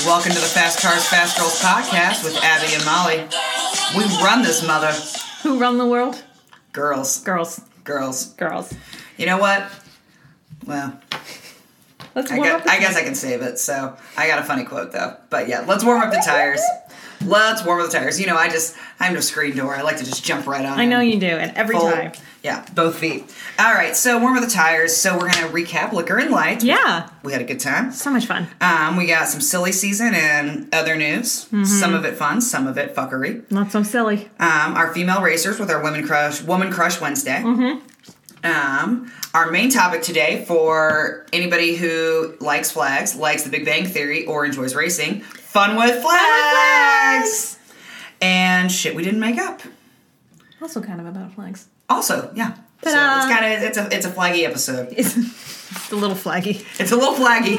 Welcome to the Fast Cars, Fast Girls podcast with Abby and Molly. We run this mother. Who run the world? Girls. Girls. Girls. Girls. You know what? Well, Let's I guess I can save it, so I got a funny quote, though. But yeah, let's warm up the tires. Let's warm up the tires. You know, I'm no screen door. I like to just jump right on. I know you do, and every time. Yeah, both feet. All right, so warm up the tires. So we're going to recap Liquor and Light. Yeah. We had a good time. So much fun. We got some silly season and other news. Mm-hmm. Some of it fun, some of it fuckery. Not so silly. Our female racers with our Woman Crush Wednesday. Mm-hmm. Our main topic today for anybody who likes flags, likes The Big Bang Theory, or enjoys racing, fun with flags! And shit we didn't make up. Also kind of about flags. Also, yeah. Ta-da! So it's a flaggy episode. It's a little flaggy. It's a little flaggy.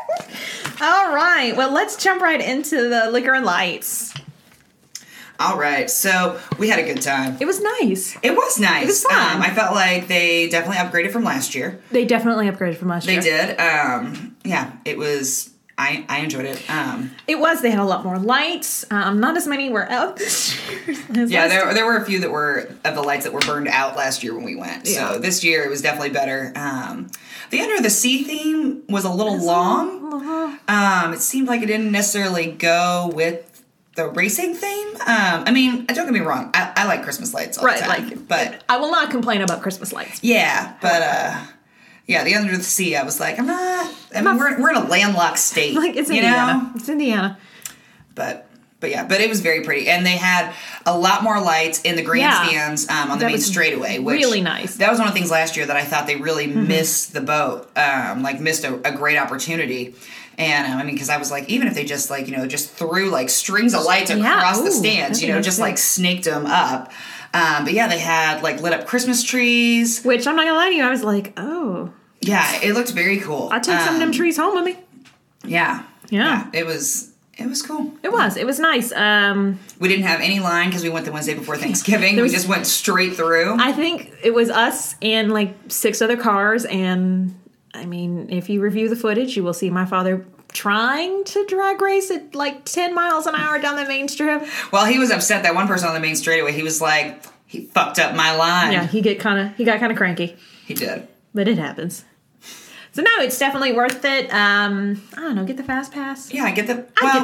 All right. Well, let's jump right into the Liquor and Lights. All right. So we had a good time. It was nice. It was nice. It was fun. I felt like they definitely upgraded from last year. They definitely upgraded from last year. They did. Yeah. It was. I enjoyed it. It was. They had a lot more lights. Not as many were out this year. Yeah, there were a few that were of the lights that were burned out last year when we went. Yeah. So this year it was definitely better. The Under the Sea theme was a little long. It seemed like it didn't necessarily go with the racing theme. I mean, don't get me wrong. I like Christmas lights all the time. But I will not complain about Christmas lights. Yeah, but yeah, the Under the Sea, I was like, we're in a landlocked state. Like, it's Indiana. It's Indiana. But yeah, but it was very pretty. And they had a lot more lights in the grandstands on the main straightaway. Which really nice. That was one of the things last year that I thought they really missed the boat. Missed a great opportunity. And, I mean, because I was like, even if they just, just threw, strings of lights across the stands, snaked them up. But yeah, they had, lit up Christmas trees. Which, I'm not gonna lie to you, I was like, oh. Yeah, it looked very cool. I'll take some of them trees home with me. Yeah. It was cool. It was nice. We didn't have any line because we went the Wednesday before Thanksgiving. We just went straight through. I think it was us and, 6 other cars, and, I mean, if you review the footage, you will see my father trying to drag race at 10 miles an hour down the main strip. Well, he was upset that one person on the main straightaway, he was like, he fucked up my line. Yeah, he got kind of cranky. He did. But it happens. So no, it's definitely worth it. I don't know, get the fast pass. Yeah, it depends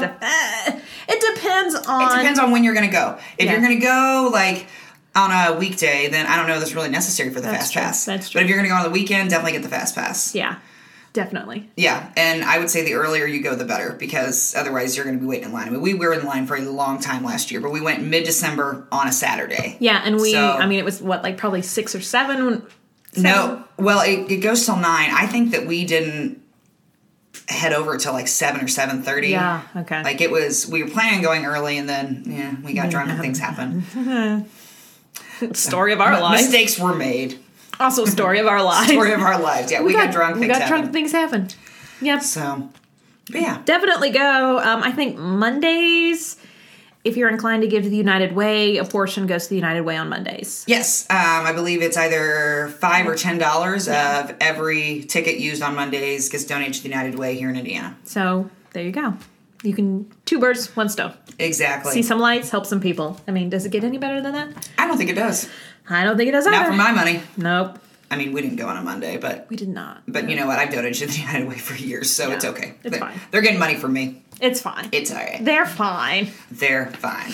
on when you're going to go. If you're going to go on a weekday, then I don't know that's really necessary for the fast pass. That's true. But if you're going to go on the weekend, definitely get the fast pass. Yeah. Definitely. Yeah, and I would say the earlier you go, the better, because otherwise you're going to be waiting in line. I mean, we were in line for a long time last year, but we went mid-December on a Saturday. Yeah, and it was, probably 6 or 7? No, well, it goes till 9. I think that we didn't head over till 7 or 7:30. Yeah, okay. We were planning on going early, and then, we got drunk and things happened. Story of our lives. Mistakes were made. Also, story of our lives. Story of our lives. Yeah, we got drunk. Things happen. Yep. So, but yeah, definitely go. I think Mondays, if you're inclined to give to the United Way, a portion goes to the United Way on Mondays. Yes, I believe it's either $5 or $10 of every ticket used on Mondays gets donated to the United Way here in Indiana. So there you go. You can 2 birds, 1 stone. Exactly. See some lights, help some people. I mean, does it get any better than that? I don't think it does. I don't think it does either. Not for my money. Nope. I mean, we didn't go on a Monday, but... We did not. But you know what? I've donated to the United Way for years, so it's okay. It's fine. They're getting money from me. It's fine. It's all right. They're fine. They're fine.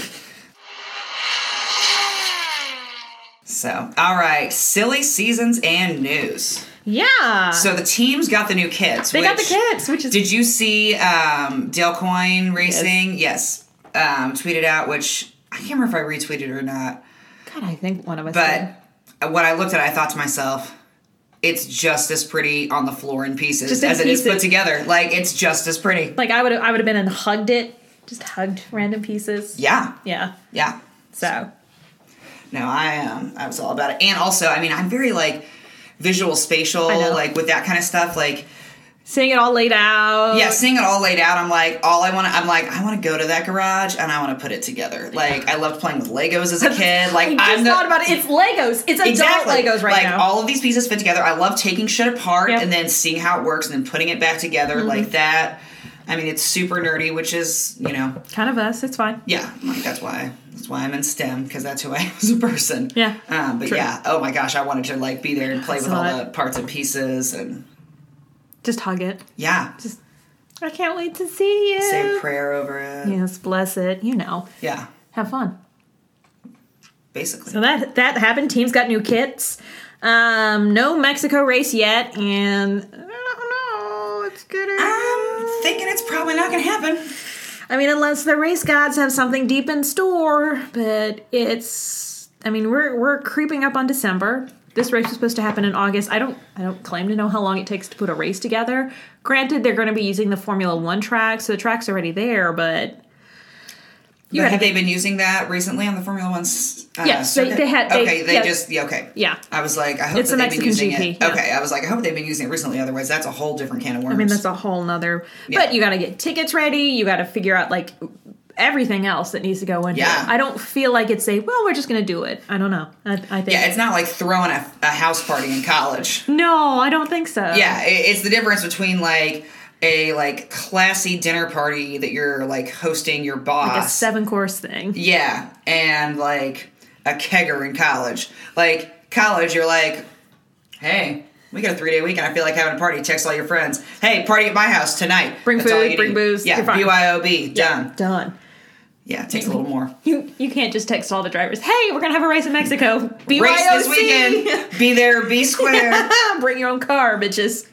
So, all right. Silly seasons and news. Yeah. So the teams got the new kits. They got the kits, which is... Did you see Dale Coyne Racing? Yes. Tweeted out, which... I can't remember if I retweeted or not. God, I think one of us did. But when I looked at it, I thought to myself, it's just as pretty on the floor in pieces as it is put together. It's just as pretty. I would have been and hugged it. Just hugged random pieces. Yeah. Yeah. Yeah. So. No, I was all about it. And also, I mean, I'm very, visual spatial, with that kind of stuff. Seeing it all laid out. Yeah, seeing it all laid out, I want to go to that garage and I want to put it together. I loved playing with Legos as a kid. I just thought about it. It's Legos. It's adult Legos right now. All of these pieces fit together. I love taking shit apart and then seeing how it works and then putting it back together like that. I mean, it's super nerdy, which is, kind of us. It's fine. yeah, like that's why I'm in STEM, because that's who I am as a person. Yeah. But True. yeah, oh my gosh, I wanted to like be there and play with all the parts and pieces and Just hug it. yeah, I can't wait to see you. say a prayer over it. Yes, bless it. Yeah, Have fun. basically. So that happened. Teams got new kits. No Mexico race yet, and I don't know. It's gonna. I'm thinking it's probably not going to happen. I mean, unless the race gods have something deep in store, but it's. I mean, we're creeping up on December. This race was supposed to happen in August. I don't claim to know how long it takes to put a race together. Granted, they're going to be using the Formula One track, so the track's already there, but. Have they been using that recently on the Formula One? Yes, circuit? they had. Okay. Yeah. I was like, I hope It's that the they've been Mexican using GP, it. yeah. Okay, I was like, I hope they've been using it recently. Otherwise, that's a whole different can of worms. I mean, that's a whole nother. Yeah. But you got to get tickets ready. You got to figure out like everything else that needs to go in. Yeah. I don't feel like it's we're just going to do it. I don't know. I think. Yeah, it's not like throwing a house party in college. No, I don't think so. Yeah, it's the difference between like a like classy dinner party that you're like hosting your boss. Like a 7-course thing. Yeah, and like a kegger in college. Like college, you're like, hey, we got a 3-day weekend. I feel like having a party. Text all your friends. Hey, party at my house tonight. Bring That's all food, you bring need. booze. Yeah, You're fine. BYOB. Done. Done. Yeah, it takes a little more. You can't just text all the drivers. Hey, we're gonna have a race in Mexico. BYOC. Race this weekend. Be there, be square. Bring your own car, bitches.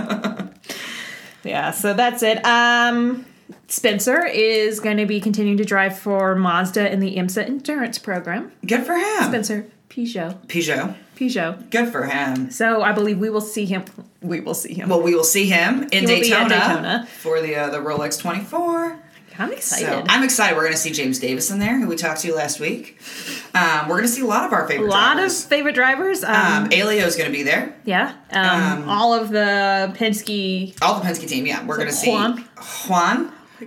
Yeah, so that's it. Spencer is going to be continuing to drive for Mazda in the IMSA Endurance Program. Good for him. Spencer Peugeot. Peugeot. Good for him. So I believe we will see him. We will see him. Well, we will see him in He will be at Daytona, Daytona. for the Rolex 24. I'm excited. So I'm excited. We're going to see James Davis in there, who we talked to last week. We're going to see a lot of our favorite drivers. of favorite drivers. Alio's going to be there. Yeah. All of the Penske. All the Penske team, yeah. We're going to see Juan. Juan.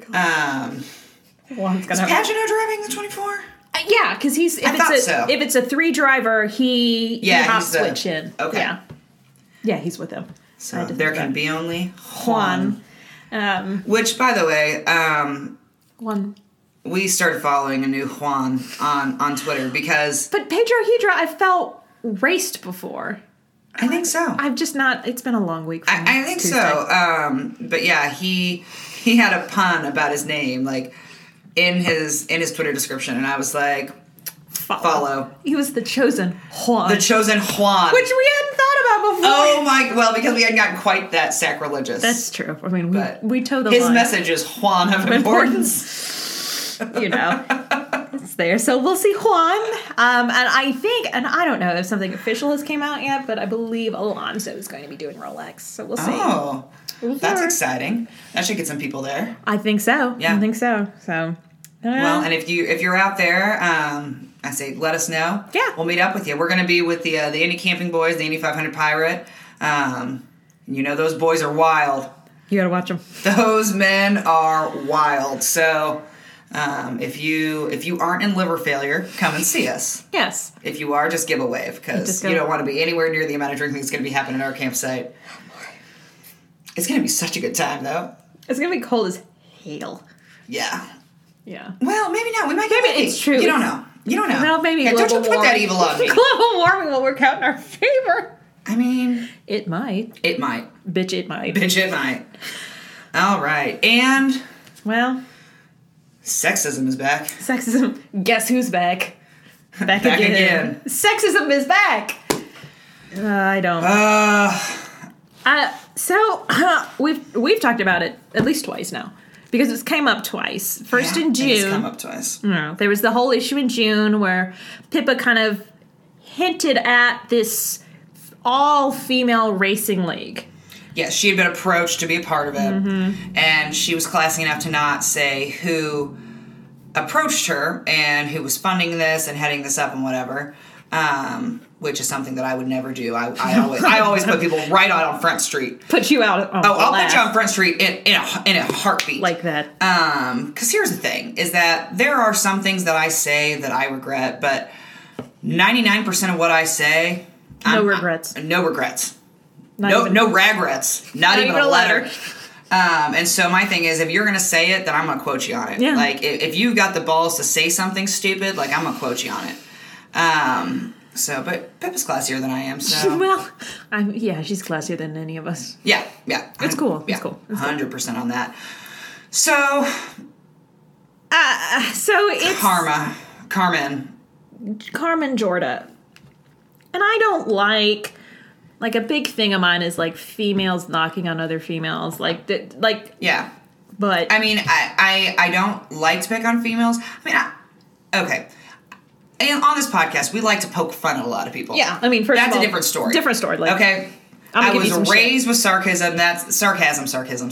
Juan's Is gonna Pagano driving the 24? yeah, because he's if it's a 3 driver, he hop switch in. Okay. Yeah, he's with him. So there can be only Juan. Which, by the way, Juan. we started following a new Juan on Twitter because But Pedro Hidra, I felt raced before. I think so. I've just not. It's been a long week. For me. I think Tuesday. so. But yeah, he had a pun about his name, like in his Twitter description, and I was like, follow. He was the chosen Juan. The chosen Juan. Which we hadn't thought about before. Oh my! Well, because we hadn't gotten quite that sacrilegious. That's true. I mean, But we toe the his line. message is Juan of importance. It's there. So we'll see Juan. And I think, and I don't know if something official has came out yet, but I believe Alonso is going to be doing Rolex. So we'll see. Oh, that's exciting. That should get some people there. I think so. Yeah. I think so. So. Well, and if you're out there, I say let us know. Yeah. We'll meet up with you. We're going to be with the Indy Camping Boys, the Indy 500 Pirate. Those boys are wild. You gotta watch them. Those men are wild. So if you aren't in liver failure, come and see us. Yes. If you are, just give a wave because you don't want to be anywhere near the amount of drinking that's going to be happening at our campsite. It's going to be such a good time, though. It's gonna be cold as hell. Yeah. Yeah. Well, maybe not. We might get Maybe lucky. it's true. You don't know. Well, maybe Yeah, don't you global put that warming. evil on me. Global warming will work out in our favor. I mean, It might. it might. Bitch, it might. Bitch, it might. All right. And Well, sexism is back. sexism. Guess who's back? Back Back again. again. Sexism is back. I don't. So we've talked about it at least twice now because it's came up twice. First in June. It's come up twice. No, there was the whole issue in June where Pippa kind of hinted at this all-female racing league. Yes, she had been approached to be a part of it, and she was classy enough to not say who approached her and who was funding this and heading this up and whatever, which is something that I would never do. I always put people right on Front Street. Put you out. I'll put you on Front Street in a heartbeat. Like that. Because here's the thing, is that there are some things that I say that I regret, but 99% of what I say... No regrets. No regrets. Not No even- no regrets. Not even a letter. And so my thing is, if you're going to say it, then I'm going to quote you on it. Yeah. Like, if you've got the balls to say something stupid, like, I'm going to quote you on it. But Pippa's classier than I am, so. Well, she's classier than any of us. Yeah. It's cool. It's cool. 100% on that. So it's Carmen Jorda. And I don't like a big thing of mine is like females knocking on other females. Yeah. But I mean, I don't like to pick on females. Okay. And on this podcast, we like to poke fun at a lot of people. Yeah, I mean, first that's of all, a different story. Different story. Like, okay. I was raised with sarcasm. That's sarcasm.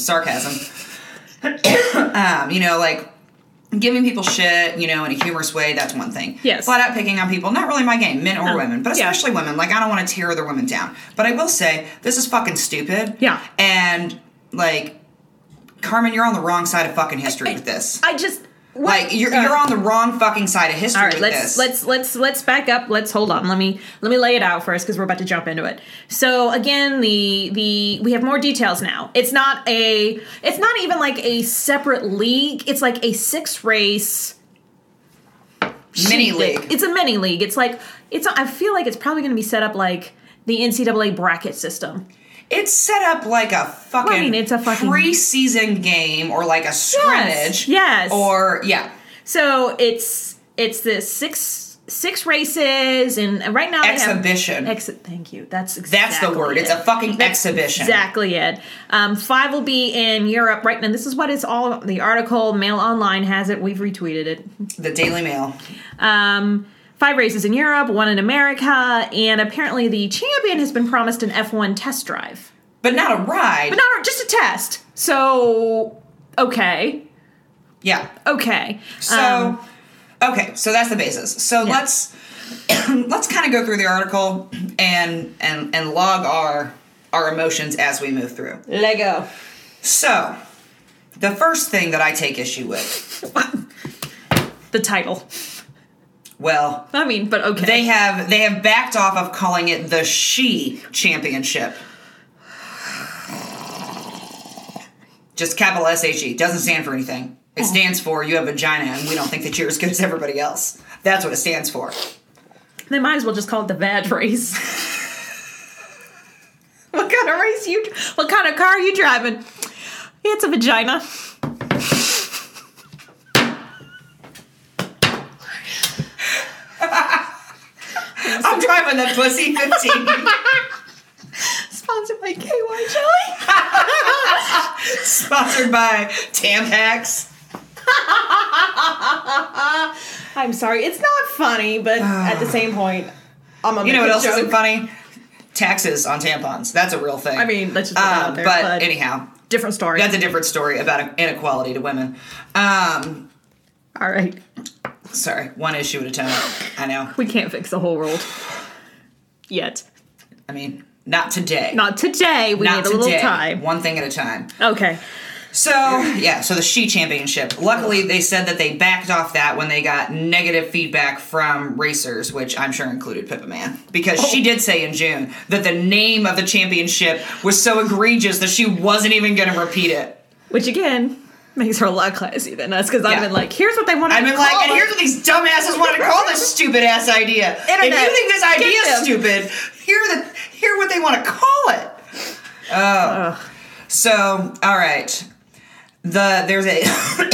Like giving people shit, in a humorous way. That's one thing. Yes. Flat out picking on people, not really my game, men or women, but especially women. Like, I don't want to tear other women down. But I will say this is fucking stupid. Yeah. And like, Carmen, you're on the wrong side of fucking history with this. You're on the wrong fucking side of history with this. Let's back up. Let's hold on. Let me lay it out first because we're about to jump into it. So again, we have more details now. It's not even like a separate league. It's like a 6-race mini league. It's a mini league. I feel like it's probably going to be set up like the NCAA bracket system. It's set up like a fucking, it's a fucking preseason game or like a scrimmage. Yes. Or yeah. So it's the six races, and right now exhibition. Thank you. That's the word. It's a fucking exhibition. Exactly it. 5 will be in Europe right now. This is what it's all. The article Mail Online has it. We've retweeted it. The Daily Mail. 5 races in Europe, 1 in America, and apparently the champion has been promised an F1 test drive. But not a ride. But not just a test. So, okay. Yeah. Okay. So that's the basis. So let's kind of go through the article and log our emotions as we move through. Lego. So, the first thing that I take issue with. The title. Well, but okay. They have backed off of calling it the She Championship. Just capital SHE. Doesn't stand for anything. It stands for you have a vagina and we don't think that you're as good as everybody else. That's what it stands for. They might as well just call it the Vag race. What kind of car are you driving? It's a vagina. I'm driving the Pussy 15. Sponsored by KY Jelly. Sponsored by Tampax. I'm sorry. It's not funny, but at the same point, I'm a. You know what else isn't funny? Taxes on tampons. That's a real thing. Let's just put it out there. But anyhow. Different story. That's a different story about inequality to women. All right. Sorry, one issue at a time. I know. We can't fix the whole world. Yet. Not today. Not today. We need a little time. One thing at a time. Okay. So the She Championship. Luckily, they said that they backed off that when they got negative feedback from racers, which I'm sure included Pippa Man. Because she did say in June that the name of the championship was so egregious that she wasn't even going to repeat it. Which, again, makes her a lot classy than us, because I've been like, here's what they want to call it. And here's what these dumbasses want to call this stupid-ass idea. Internet, if you think this idea is stupid, hear what they want to call it. Oh. So, all right. There's a...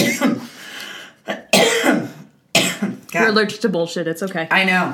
You're allergic to bullshit. It's okay. I know.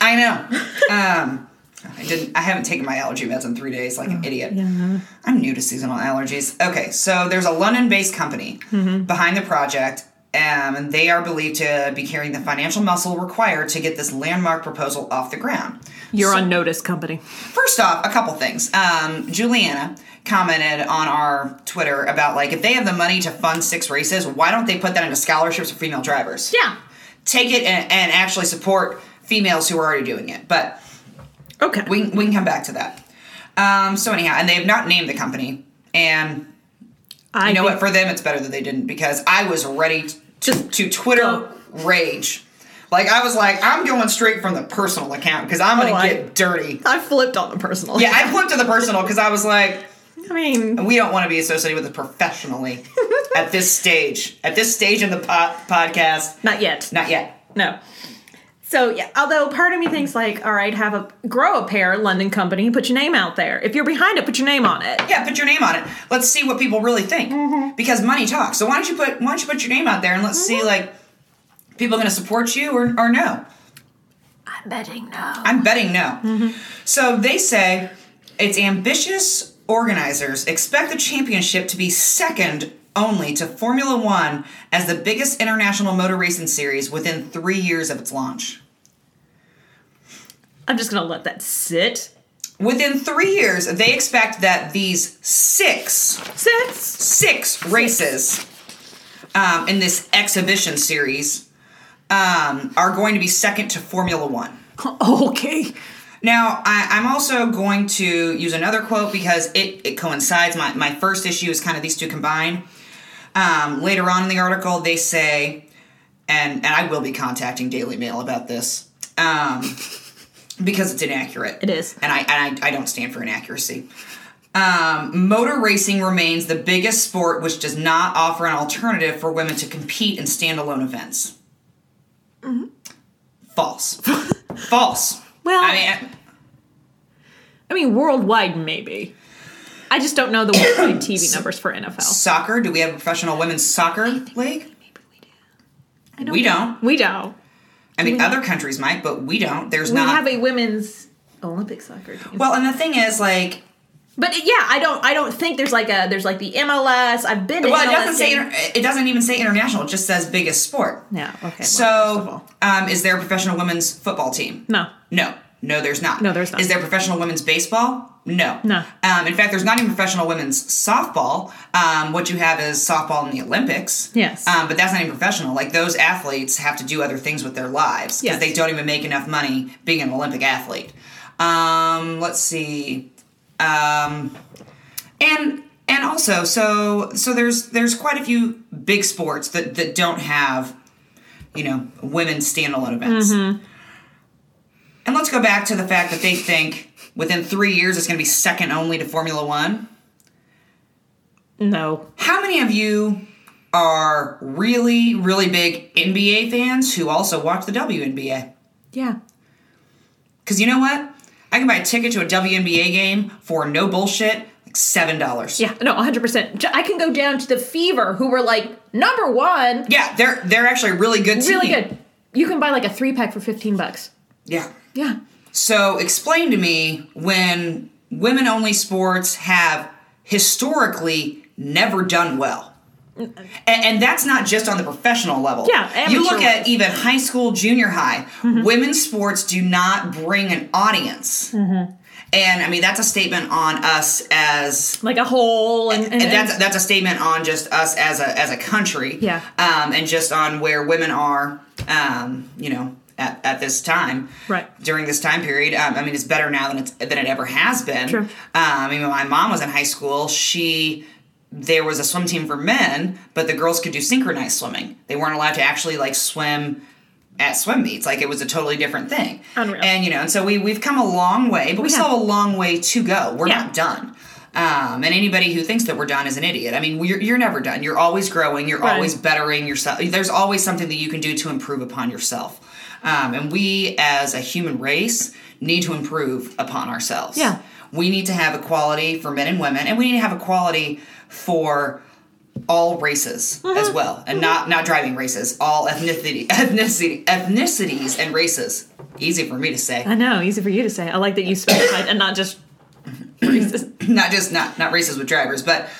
I haven't taken my allergy meds in 3 days like an idiot. Yeah. I'm new to seasonal allergies. Okay, so there's a London-based company behind the project, and they are believed to be carrying the financial muscle required to get this landmark proposal off the ground. You're on notice, company. First off, a couple things. Juliana commented on our Twitter about, like, if they have the money to fund 6 races, why don't they put that into scholarships for female drivers? Yeah. Take it and actually support females who are already doing it. But okay, we can come back to that. So anyhow, and they have not named the company. And you know what? For them, it's better that they didn't, because I was ready to Twitter rage. Like, I was like, I'm going straight from the personal account because I'm going to get dirty. I flipped on the personal. Yeah, I flipped to the personal because I was like, I mean, we don't want to be associated with it professionally at this stage. At this stage in the podcast. Not yet. Not yet. No. So, yeah, although part of me thinks like, all right, grow a pair, London company, put your name out there. If you're behind it, put your name on it. Yeah, put your name on it. Let's see what people really think. Because money talks. So why don't you put your name out there and let's see, like, people going to support you or no? I'm betting no. I'm betting no. So they say its ambitious organizers expect the championship to be second only to Formula One as the biggest international motor racing series within 3 years of its launch. I'm just going to let that sit. Within 3 years, they expect that these six races in this exhibition series are going to be second to Formula One. Okay. Now, I'm also going to use another quote because it coincides. My first issue is kind of these two combined. Later on in the article, they say, and I will be contacting Daily Mail about this, because it's inaccurate. It is. And I don't stand for inaccuracy. Motor racing remains the biggest sport which does not offer an alternative for women to compete in standalone events. False. False. Well, I mean, worldwide, maybe. I just don't know the worldwide TV numbers for NFL. Soccer? Do we have a professional women's soccer league? Maybe we do. We don't. We don't. I mean, other countries might, but we don't. We have a women's Olympic soccer team. Well, and the thing is, like... But yeah, I don't think there's like the MLS. I've been to MLS. It doesn't even say international. It just says biggest sport. Yeah, okay. So, is there a professional women's football team? No. No, there's not. No, there's not. Is there professional women's baseball? No. No. In fact, there's not even professional women's softball. What you have is softball in the Olympics. Yes. But that's not even professional. Like, those athletes have to do other things with their lives because they don't even make enough money being an Olympic athlete. Let's see. And also, so there's quite a few big sports that don't have, women's standalone events. Mm-hmm. And let's go back to the fact that they think within 3 years it's going to be second only to Formula One. No. How many of you are really, really big NBA fans who also watch the WNBA? Yeah. Because you know what? I can buy a ticket to a WNBA game for no bullshit, like $7. Yeah, no, 100%. I can go down to the Fever, who were like number one. Yeah, they're actually a really good team. Really good. You can buy like a 3-pack for $15. Yeah. Yeah. So explain to me when women-only sports have historically never done well. And that's not just on the professional level. Yeah, you look at even high school, junior high, women's sports do not bring an audience. Mm-hmm. And I mean, that's a statement on us as like a whole, and that's a statement on just us as a country. Yeah. And just on where women are, at this time, right, during this time period. I mean, it's better now than it ever has been. True. I mean, when my mom was in high school, there was a swim team for men, but the girls could do synchronized swimming. They weren't allowed to actually like swim at swim meets. Like, it was a totally different thing. Unreal. And and so we've come a long way, but we still have a long way to go. We're not done. And anybody who thinks that we're done is an idiot. I mean, you're never done. You're always growing. You're always bettering yourself. There's always something that you can do to improve upon yourself. And we, as a human race, need to improve upon ourselves. Yeah. We need to have equality for men and women, and we need to have equality for all races as well, and not driving races, all ethnicities and races. Easy for me to say. I know, easy for you to say. I like that you specified and not just races. not races with drivers, but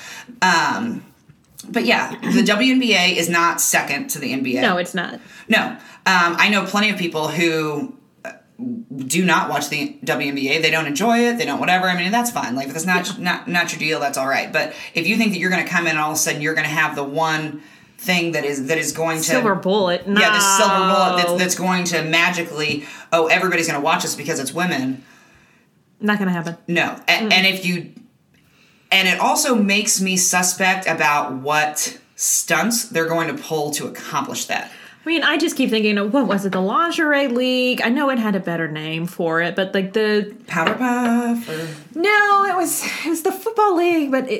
yeah, the WNBA is not second to the NBA. No, it's not. No. I know plenty of people who do not watch the WNBA. They don't enjoy it. They don't whatever. I mean, that's fine. Like, if that's not your deal, that's all right. But if you think that you're going to come in and all of a sudden you're going to have the one thing that is going to silver bullet. No. Yeah, the silver bullet that's going to magically, everybody's going to watch us because it's women. Not going to happen. No. And it also makes me suspect about what stunts they're going to pull to accomplish that. I mean, I just keep thinking, what was it? The Lingerie League? I know it had a better name for it, but like the Powder Puff? No, it was the Football League, but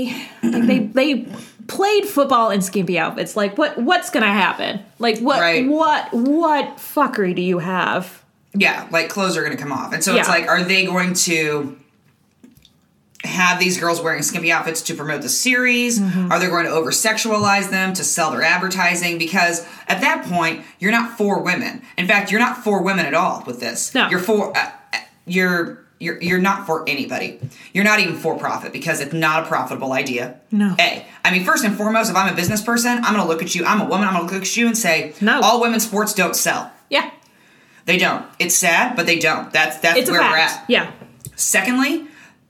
they played football in skimpy outfits. Like, what's gonna happen? Like, what fuckery do you have? Yeah, like clothes are gonna come off, and so it's like, are they going to have these girls wearing skimpy outfits to promote the series? Are they going to over-sexualize them to sell their advertising? Because at that point, you're not for women. In fact, you're not for women at all with this. No. You're for you're not for anybody. You're not even for profit because it's not a profitable idea. No. I mean, first and foremost, if I'm a business person, I'm going to look at you. I'm a woman. I'm going to look at you and say, no, all women's sports don't sell. Yeah. They don't. It's sad, but they don't. That's it's where we're at. Yeah. Secondly,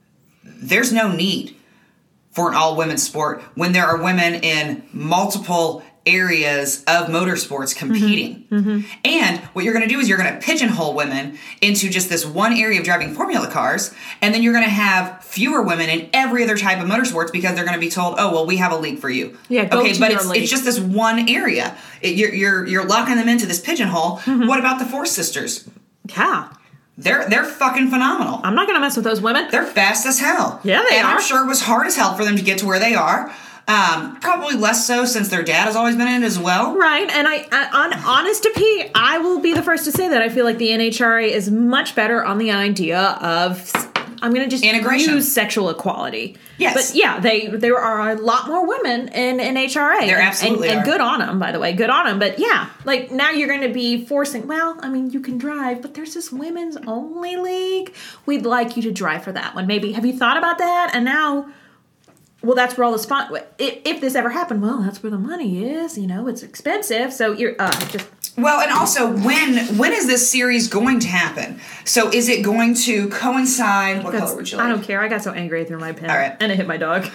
there's no need for an all-women's sport when there are women in multiple areas of motorsports competing. And what you're going to do is you're going to pigeonhole women into just this one area of driving formula cars, and then you're going to have fewer women in every other type of motorsports because they're going to be told, oh, well, we have a league for you. Yeah, go okay, to but your league. it's just this one area. You're locking them into this pigeonhole. What about the Force Sisters? Yeah. They're fucking phenomenal. I'm not going to mess with those women. They're fast as hell. Yeah, they and are. I'm sure it was hard as hell for them to get to where they are. Probably less so since their dad has always been in it as well. Right, and on honest to Pete, I will be the first to say that I feel like the NHRA is much better on the idea of, I'm going to just integration. use sexual equality. Yes. But yeah, there are a lot more women in NHRA. There absolutely and are. good on them, by the way. Good on them. But yeah, like now you're going to be forcing, well, I mean, you can drive, but there's this women's only league. We'd like you to drive for that one. Maybe. Have you thought about that? And now, well, that's where all the if this ever happened, well, that's where the money is. You know, it's expensive. So you're just... Well, and also, when is this series going to happen? So is it going to coincide... What color would you like? I don't care. I got so angry I threw my pen. All right. And it hit my dog.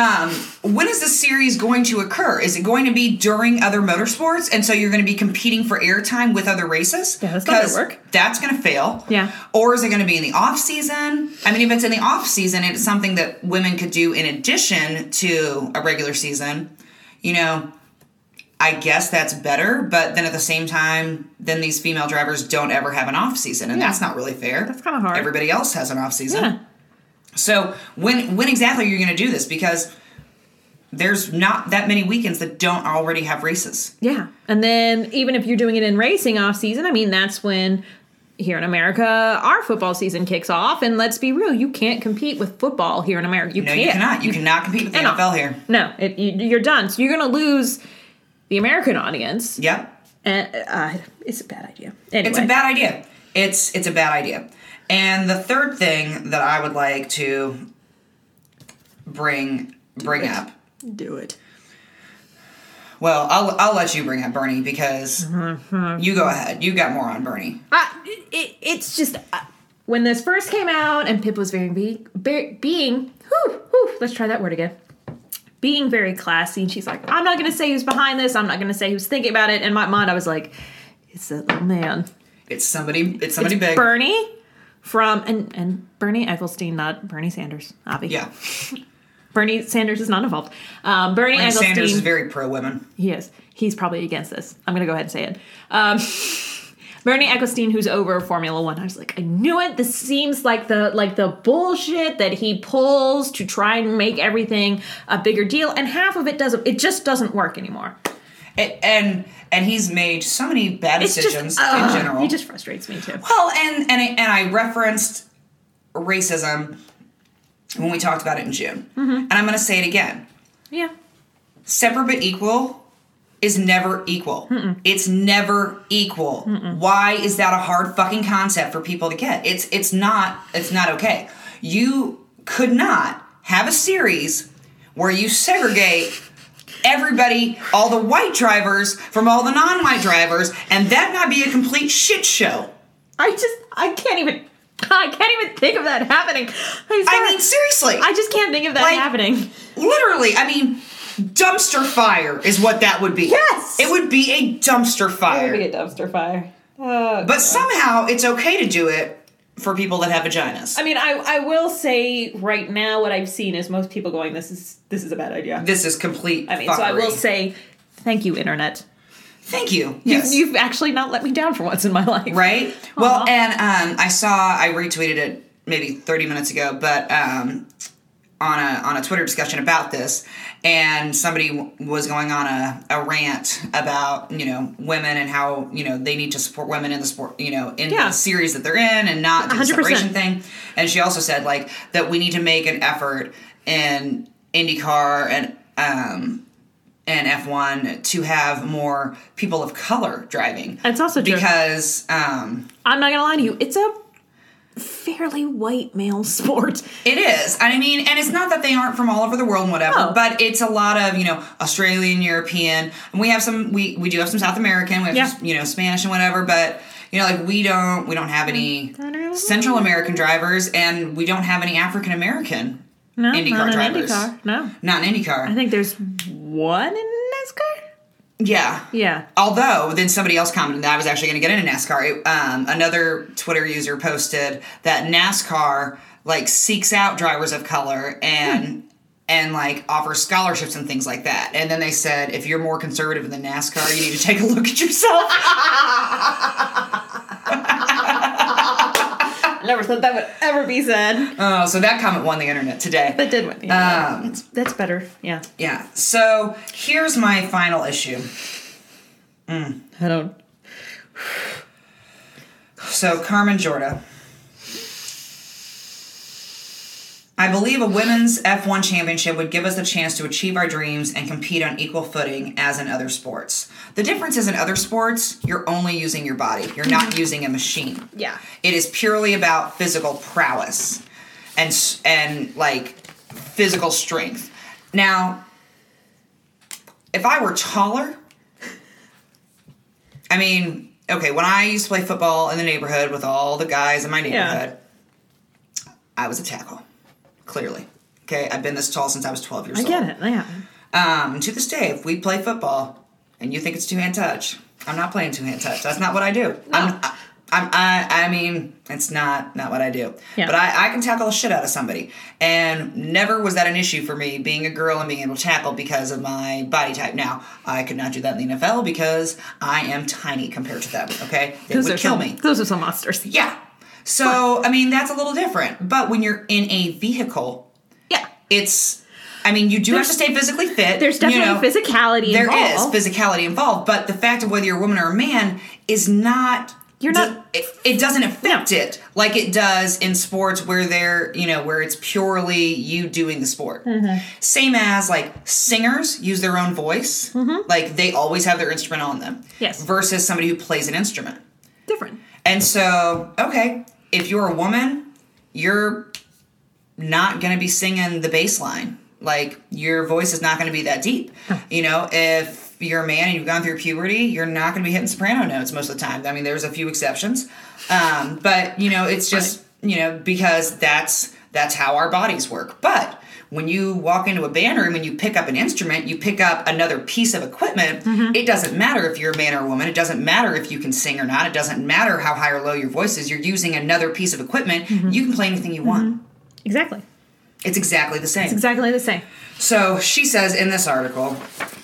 When is this series going to occur? Is it going to be during other motorsports? And so you're going to be competing for airtime with other races? Yeah, that's not going to work. That's going to fail. Yeah. Or is it going to be in the off season? I mean, if it's in the off season, it's something that women could do in addition to a regular season. You know, I guess that's better, but then at the same time, then these female drivers don't ever have an off season, and that's not really fair. That's kind of hard. Everybody else has an off season. Yeah. So when exactly are you going to do this? Because there's not that many weekends that don't already have races. Yeah. And then even if you're doing it in racing off season, I mean, that's when here in America, our football season kicks off. And let's be real, you can't compete with football here in America. You can't. You cannot. You cannot compete with the NFL here. No, you're done. So you're going to lose the American audience. Yep. And it's a bad idea. Anyway. It's a bad idea. It's a bad idea. And the third thing that I would like to bring up. Do it. Well, I'll let you bring up Bernie because you go ahead. You got more on Bernie. It's just when this first came out and Pip was being let's try that word again. Being very classy, and she's like, I'm not going to say who's behind this. I'm not going to say who's thinking about it. In my mind, I was like, it's that little man. It's somebody big. Bernie from and Bernie Ecclestone, not Bernie Sanders, Avi. Yeah. Bernie Sanders is not involved. Bernie Ecclestone. Sanders is very pro women. He is. He's probably against this. I'm going to go ahead and say it. Bernie Ecclestone, who's over Formula One. I was like, I knew it. This seems like the bullshit that he pulls to try and make everything a bigger deal, and half of it doesn't. It just doesn't work anymore. And he's made so many bad decisions in general. He just frustrates me too. Well, and I referenced racism when we talked about it in June, and I'm going to say it again. Yeah. Separate but equal is never equal. It's never equal. Why is that a hard fucking concept for people to get? It's not okay. You could not have a series where you segregate everybody, all the white drivers from all the non-white drivers, and that not be a complete shit show. I can't even think of that happening. I mean, seriously. I just can't think of that happening. Literally, I mean, dumpster fire is what that would be. Yes! It would be a dumpster fire. It would be a dumpster fire. But somehow it's okay to do it for people that have vaginas. I mean, I will say right now what I've seen is most people going, this is a bad idea. This is complete fuckery. So I will say, thank you, Internet. Thank you. Yes. You've actually not let me down for once in my life. Right? Aww. Well, and I retweeted it maybe 30 minutes ago, but on a Twitter discussion about this, and somebody was going on a rant about, women and how, they need to support women in the sport, in the series that they're in and not do the 100%. separation thing. And she also said, that we need to make an effort in IndyCar and F1 to have more people of color driving. It's also true. Because I'm not going to lie to you. It's a fairly white male sport. It is. I mean, and it's not that they aren't from all over the world and whatever, but it's a lot of, Australian, European, and we have some, we do have some South American, we have some, Spanish and whatever, but, we don't have any Central American drivers, and we don't have any African American IndyCar drivers. Not in IndyCar. I think there's one in NASCAR? Yeah. Yeah. Although, then somebody else commented that I was actually going to get into NASCAR. Another Twitter user posted that NASCAR, seeks out drivers of color and offers scholarships and things like that. And then they said, if you're more conservative than NASCAR, you need to take a look at yourself. Never thought that would ever be said. Oh, so that comment won the internet today. That did win. Yeah. That's better. Yeah. Yeah. So here's my final issue. I don't. So Carmen Jorda. I believe a women's F1 championship would give us a chance to achieve our dreams and compete on equal footing as in other sports. The difference is in other sports, you're only using your body. You're not using a machine. Yeah. It is purely about physical prowess and physical strength. Now, if I were taller, when I used to play football in the neighborhood with all the guys in my neighborhood, I was a tackle. Clearly. Okay, I've been this tall since I was 12 years old. I get it, yeah. To this day, if we play football and you think it's two-hand touch, I'm not playing two-hand touch. That's not what I do. No. It's not what I do. Yeah. But I can tackle the shit out of somebody. And never was that an issue for me, being a girl and being able to tackle because of my body type. Now, I could not do that in the NFL because I am tiny compared to them, okay? They would kill me. Those are some monsters. Yeah. So, that's a little different. But when you're in a vehicle, it's, you do have to stay physically fit. There's definitely physicality involved. There is physicality involved. But the fact of whether you're a woman or a man is not... It doesn't affect it like it does in sports where where it's purely you doing the sport. Mm-hmm. Same as singers use their own voice. Mm-hmm. They always have their instrument on them. Yes. Versus somebody who plays an instrument. Different. And so, okay, if you're a woman, you're not going to be singing the bass line. Your voice is not going to be that deep. If you're a man and you've gone through puberty, you're not going to be hitting soprano notes most of the time. There's a few exceptions. But, it's just, because that's how our bodies work. But when you walk into a band room and you pick up an instrument, you pick up another piece of equipment, it doesn't matter if you're a man or a woman. It doesn't matter if you can sing or not. It doesn't matter how high or low your voice is. You're using another piece of equipment. You can play anything you want. Exactly. It's exactly the same. It's exactly the same. So she says in this article,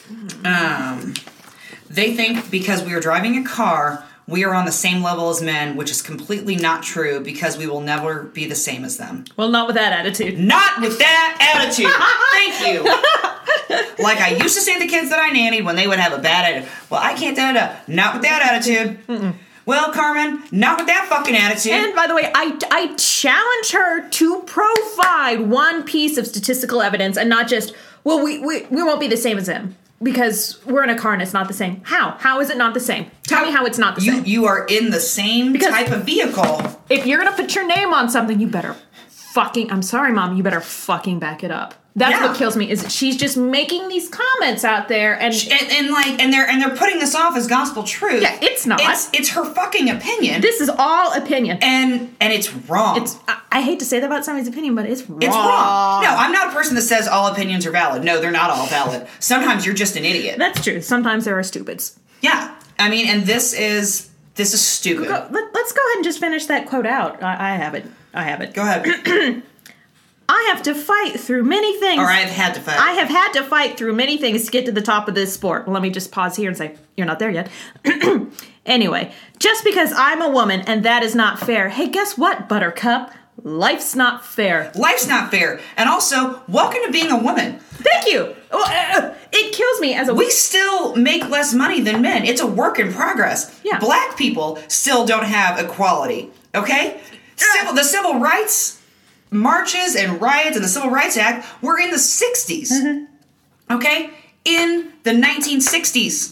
they think because we are driving a car, we are on the same level as men, which is completely not true because we will never be the same as them. Well, not with that attitude. Not with that attitude. Thank you. Like I used to say to the kids that I nannied when they would have a bad attitude. Well, I can't da-da-da. Not with that attitude. Mm-mm. Well, Carmen, not with that fucking attitude. And by the way, I challenge her to provide one piece of statistical evidence and not just, well, we won't be the same as him. Because we're in a car and it's not the same. How? How is it not the same? Tell me how it's not the same. You are in the same type of vehicle. If you're going to put your name on something, you better I'm sorry, Mom, you better fucking back it up. That's what kills me, is that she's just making these comments out there and they're putting this off as gospel truth. Yeah, it's not. It's her fucking opinion. This is all opinion. And it's wrong. I hate to say that about somebody's opinion, but it's wrong. It's wrong. No, I'm not a person that says all opinions are valid. No, they're not all valid. Sometimes you're just an idiot. That's true. Sometimes there are stupids. Yeah. And this is stupid. Let's go ahead and just finish that quote out. I have it. Go ahead. I have to fight through many things. Or I've had to fight. I have had to fight through many things to get to the top of this sport. Well, let me just pause here and say, you're not there yet. Anyway, just because I'm a woman and that is not fair. Hey, guess what, Buttercup? Life's not fair. Life's not fair. And also, welcome to being a woman. Thank you. It kills me as a woman. We still make less money than men. It's a work in progress. Yeah. Black people still don't have equality. Okay? The civil rights marches and riots and the Civil Rights Act were in the 60s. Mm-hmm. Okay? In the 1960s.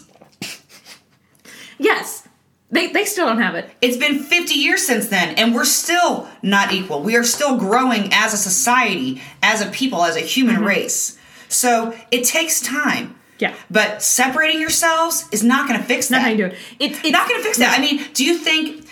Yes. They still don't have it. It's been 50 years since then, and we're still not equal. We are still growing as a society, as a people, as a human race. So it takes time. Yeah. But separating yourselves is not going to fix that. Not how you do it. It's not going to fix that. I mean, do you think,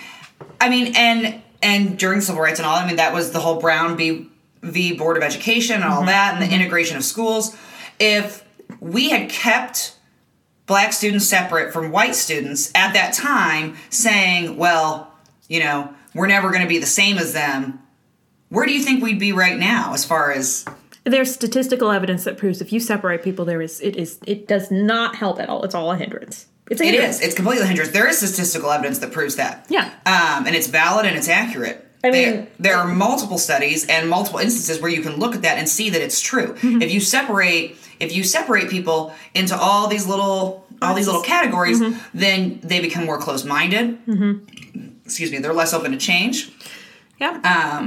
and during civil rights and all, I mean, that was the whole Brown v. Board of Education and all that, and the integration of schools. If we had kept black students separate from white students at that time, saying, well, we're never going to be the same as them, where do you think we'd be right now as far as... There's statistical evidence that proves if you separate people, it does not help at all. It's all a hindrance. It's a hindrance. It's completely a hindrance. There is statistical evidence that proves that. Yeah. And it's valid and it's accurate. I mean, there are multiple studies and multiple instances where you can look at that and see that it's true. Mm-hmm. If you separate people into all these little categories, then they become more closed-minded. Mm-hmm. Excuse me, they're less open to change. Yeah.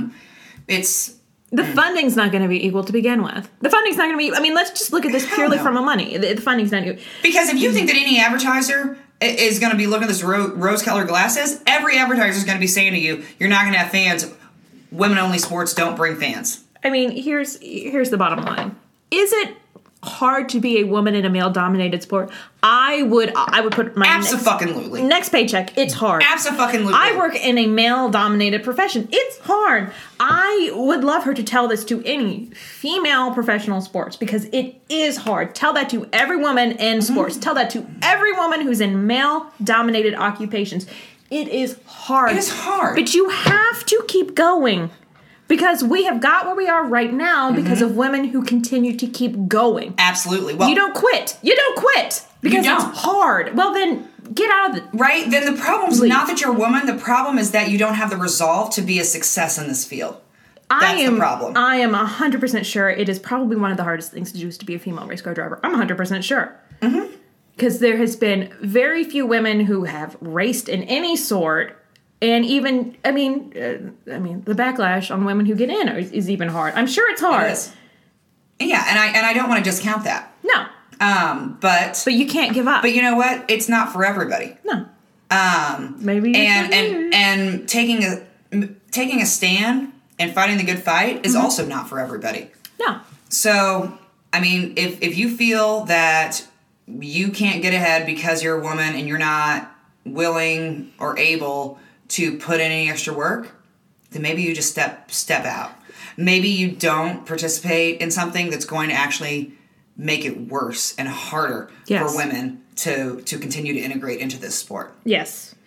The funding's not going to be equal to begin with. The funding's not going to be... I mean, let's just look at this purely from a money. The funding's not... Because if you think that any advertiser is going to be looking at this rose-colored glasses, every advertiser is going to be saying to you, you're not going to have fans. Women-only sports don't bring fans. I mean, here's the bottom line. Is it hard to be a woman in a male-dominated sport? I would put my next paycheck. It's hard. Abso-fucking-lutely. I work in a male-dominated profession. It's hard. I would love her to tell this to any female professional sports because it is hard. Tell that to every woman in sports. Tell that to every woman who's in male-dominated occupations. It is hard. It is hard. But you have to keep going. Because we have got where we are right now because of women who continue to keep going. Absolutely. Well, you don't quit. You don't quit. Because it's hard. Well, then get out of it. Right? Then the problem's not that you're a woman. The problem is that you don't have the resolve to be a success in this field. That's the problem. I am 100% sure it is probably one of the hardest things to do is to be a female race car driver. I'm 100% sure. Mm-hmm. Because there has been very few women who have raced in any sort. And even, the backlash on women who get in is even hard. I'm sure it's hard. It is. Yeah, and I don't want to discount that. No. But you can't give up. But you know what? It's not for everybody. No. Maybe. And taking a stand and fighting the good fight is also not for everybody. No. So, I mean, if you feel that you can't get ahead because you're a woman and you're not willing or able to put in any extra work, then maybe you just step out. Maybe you don't participate in something that's going to actually make it worse and harder for women to continue to integrate into this sport. Yes.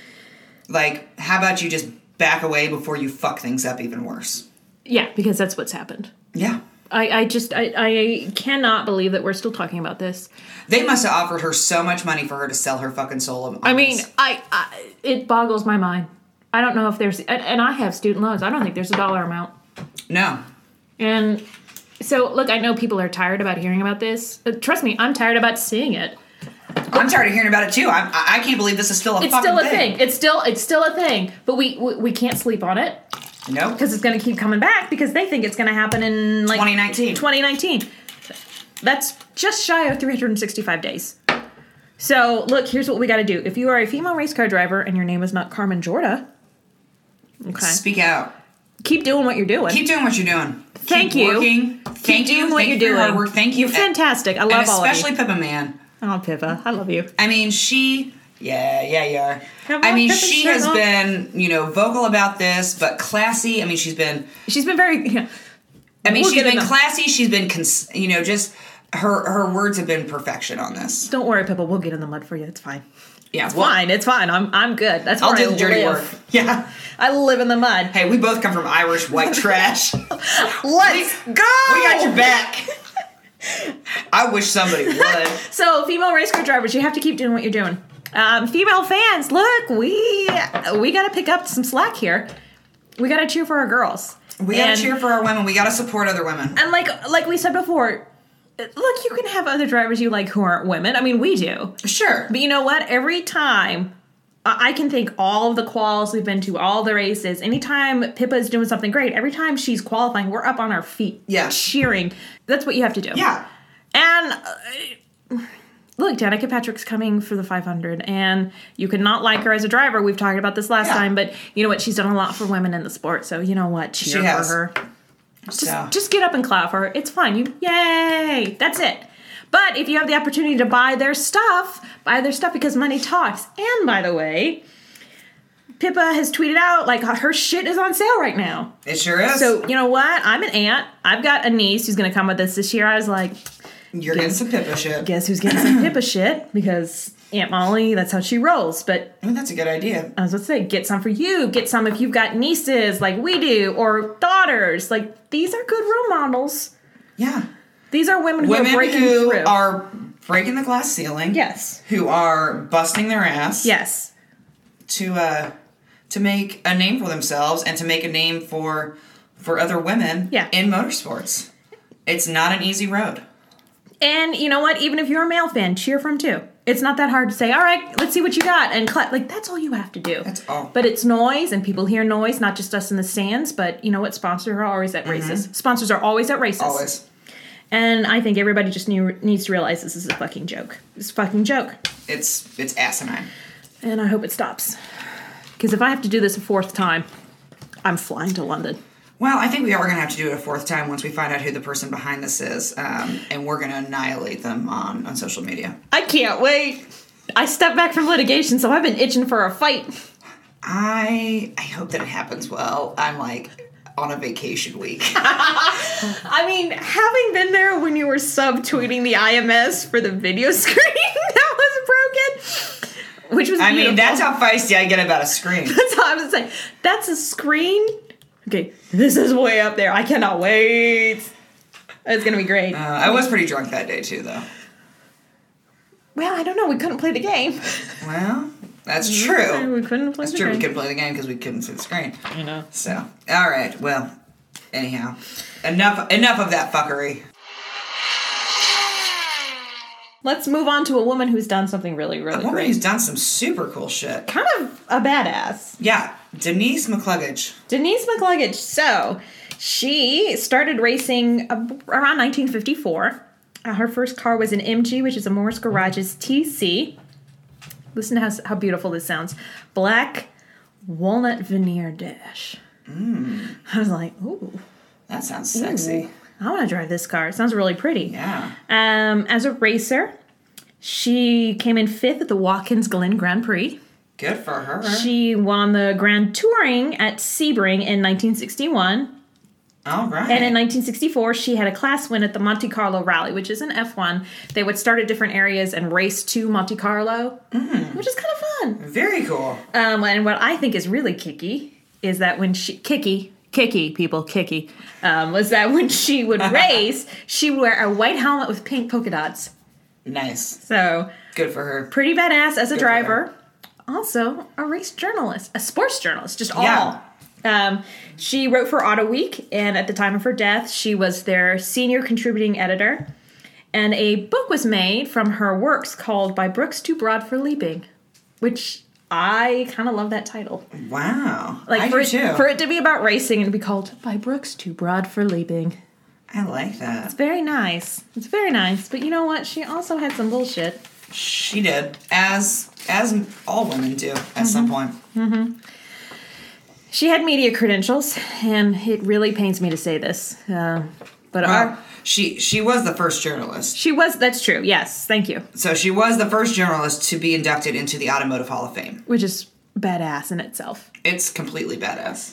Like, how about you just back away before you fuck things up even worse? Yeah, because that's what's happened. Yeah. I cannot believe that we're still talking about this. They must have offered her so much money for her to sell her fucking soul. I mean, it boggles my mind. I don't know if there's... And I have student loans. I don't think there's a dollar amount. No. And so, look, I know people are tired about hearing about this. Trust me, I'm tired about seeing it. I'm tired of hearing about it, too. I can't believe this is still a fucking thing. It's still a thing. But we can't sleep on it. No. Because it's going to keep coming back because they think it's going to happen in 2019. That's just shy of 365 days. So, look, here's what we got to do. If you are a female race car driver and your name is not Carmen Jorda, okay. Speak out. Keep doing what you're doing. Keep doing what you're doing. Thank you. Working. Thank you. What you're doing. Hard work. Thank you. You're fantastic. I love all of you. Especially Pippa Man. Oh, Pippa. I love you. I mean, Yeah, you are. I mean, she has been, vocal about this, but classy. I mean, she's been very. Yeah. I mean, she's been classy. She's been, just her words have been perfection on this. Don't worry, Pippa. We'll get in the mud for you. It's fine. Yeah, It's fine. It's fine. I'm good. That's where I'll do the dirty live. work. Yeah. I live in the mud. Hey, we both come from Irish white trash. Let's go! We got your back. I wish somebody would. So, female race car drivers, you have to keep doing what you're doing. Female fans, look, we got to pick up some slack here. We got to cheer for our girls. We got to cheer for our women. We got to support other women. And like we said before, look, you can have other drivers you like who aren't women. I mean, we do. Sure. But you know what? Every time, I can think all of the quals we've been to, all the races, anytime Pippa is doing something great, every time she's qualifying, we're up on our feet. Yeah. Cheering. That's what you have to do. Yeah. And look, Danica Patrick's coming for the 500, and you could not like her as a driver. We've talked about this last time, but you know what? She's done a lot for women in the sport, so you know what? Cheer for her. Just get up and clap for her. It's fine. Yay! That's it. But if you have the opportunity to buy their stuff because money talks. And by the way, Pippa has tweeted out, like, her shit is on sale right now. It sure is. So, you know what? I'm an aunt. I've got a niece who's going to come with us this year. I was like... You're getting some Pippa shit. Guess who's getting some Pippa shit? Because Aunt Molly, that's how she rolls. But I mean, that's a good idea. I was about to say, get some for you. Get some if you've got nieces like we do, or daughters. Like, these are good role models. Yeah. These are women who are breaking through. Are breaking the glass ceiling. Yes. Who are busting their ass. Yes. To make a name for themselves and to make a name for other women in motorsports. It's not an easy road. And you know what? Even if you're a male fan, cheer for him too. It's not that hard to say, all right, let's see what you got. And clap. Like, that's all you have to do. That's all. But it's noise, and people hear noise, not just us in the stands, but you know what? Sponsors are always at races. Sponsors are always at races. Always. And I think everybody just needs to realize this is a fucking joke. It's a fucking joke. It's asinine. And I hope it stops. Because if I have to do this a fourth time, I'm flying to London. Well, I think we are going to have to do it a fourth time once we find out who the person behind this is. And we're going to annihilate them on social media. I can't wait. I stepped back from litigation, so I've been itching for a fight. I hope that it happens well. I'm like on a vacation week. I mean, having been there when you were subtweeting the IMS for the video screen that was broken, which was beautiful. I mean, that's how feisty I get about a screen. That's how I was saying. That's a screen? Okay, this is way up there. I cannot wait. It's going to be great. I was pretty drunk that day, too, though. Well, I don't know. We couldn't play the game. Well, that's true. We couldn't play the game. We couldn't play the game because we couldn't see the screen. I know. So, all right. Well, anyhow, enough of that fuckery. Let's move on to a woman who's done something really, really great. A woman who's done some super cool shit. Kind of a badass. Yeah, Denise McCluggage. Denise McCluggage. So, she started racing around 1954. Her first car was an MG, which is a Morris Garages TC. Listen to how beautiful this sounds. Black walnut veneer dash. I was like, ooh. That sounds sexy. Ooh. I want to drive this car. It sounds really pretty. Yeah. As a racer, she came in 5th at the Watkins Glen Grand Prix. Good for her. She won the Grand Touring at Sebring in 1961. All right. And in 1964, she had a class win at the Monte Carlo Rally, which is an F1. They would start at different areas and race to Monte Carlo, which is kind of fun. Very cool. And what I think is really kicky is that when she... Kicky, was that when she would race, she would wear a white helmet with pink polka dots. Nice. So... Good for her. Pretty badass as a driver. Also, a race journalist. A sports journalist. Just all. She wrote for Auto Week, and at the time of her death, she was their senior contributing editor. And a book was made from her works called By Brooks Too Broad for Leaping, which I kind of love that title. Wow. Like I for do it, too. For it to be about racing and to be called By Brooks Too Broad for Leaping. I like that. It's very nice. It's very nice. But you know what? She also had some bullshit. She did. As all women do at some point. She had media credentials, and it really pains me to say this. She was the first journalist. She was, that's true, yes, thank you. So she was the first journalist to be inducted into the Automotive Hall of Fame. Which is badass in itself. It's completely badass.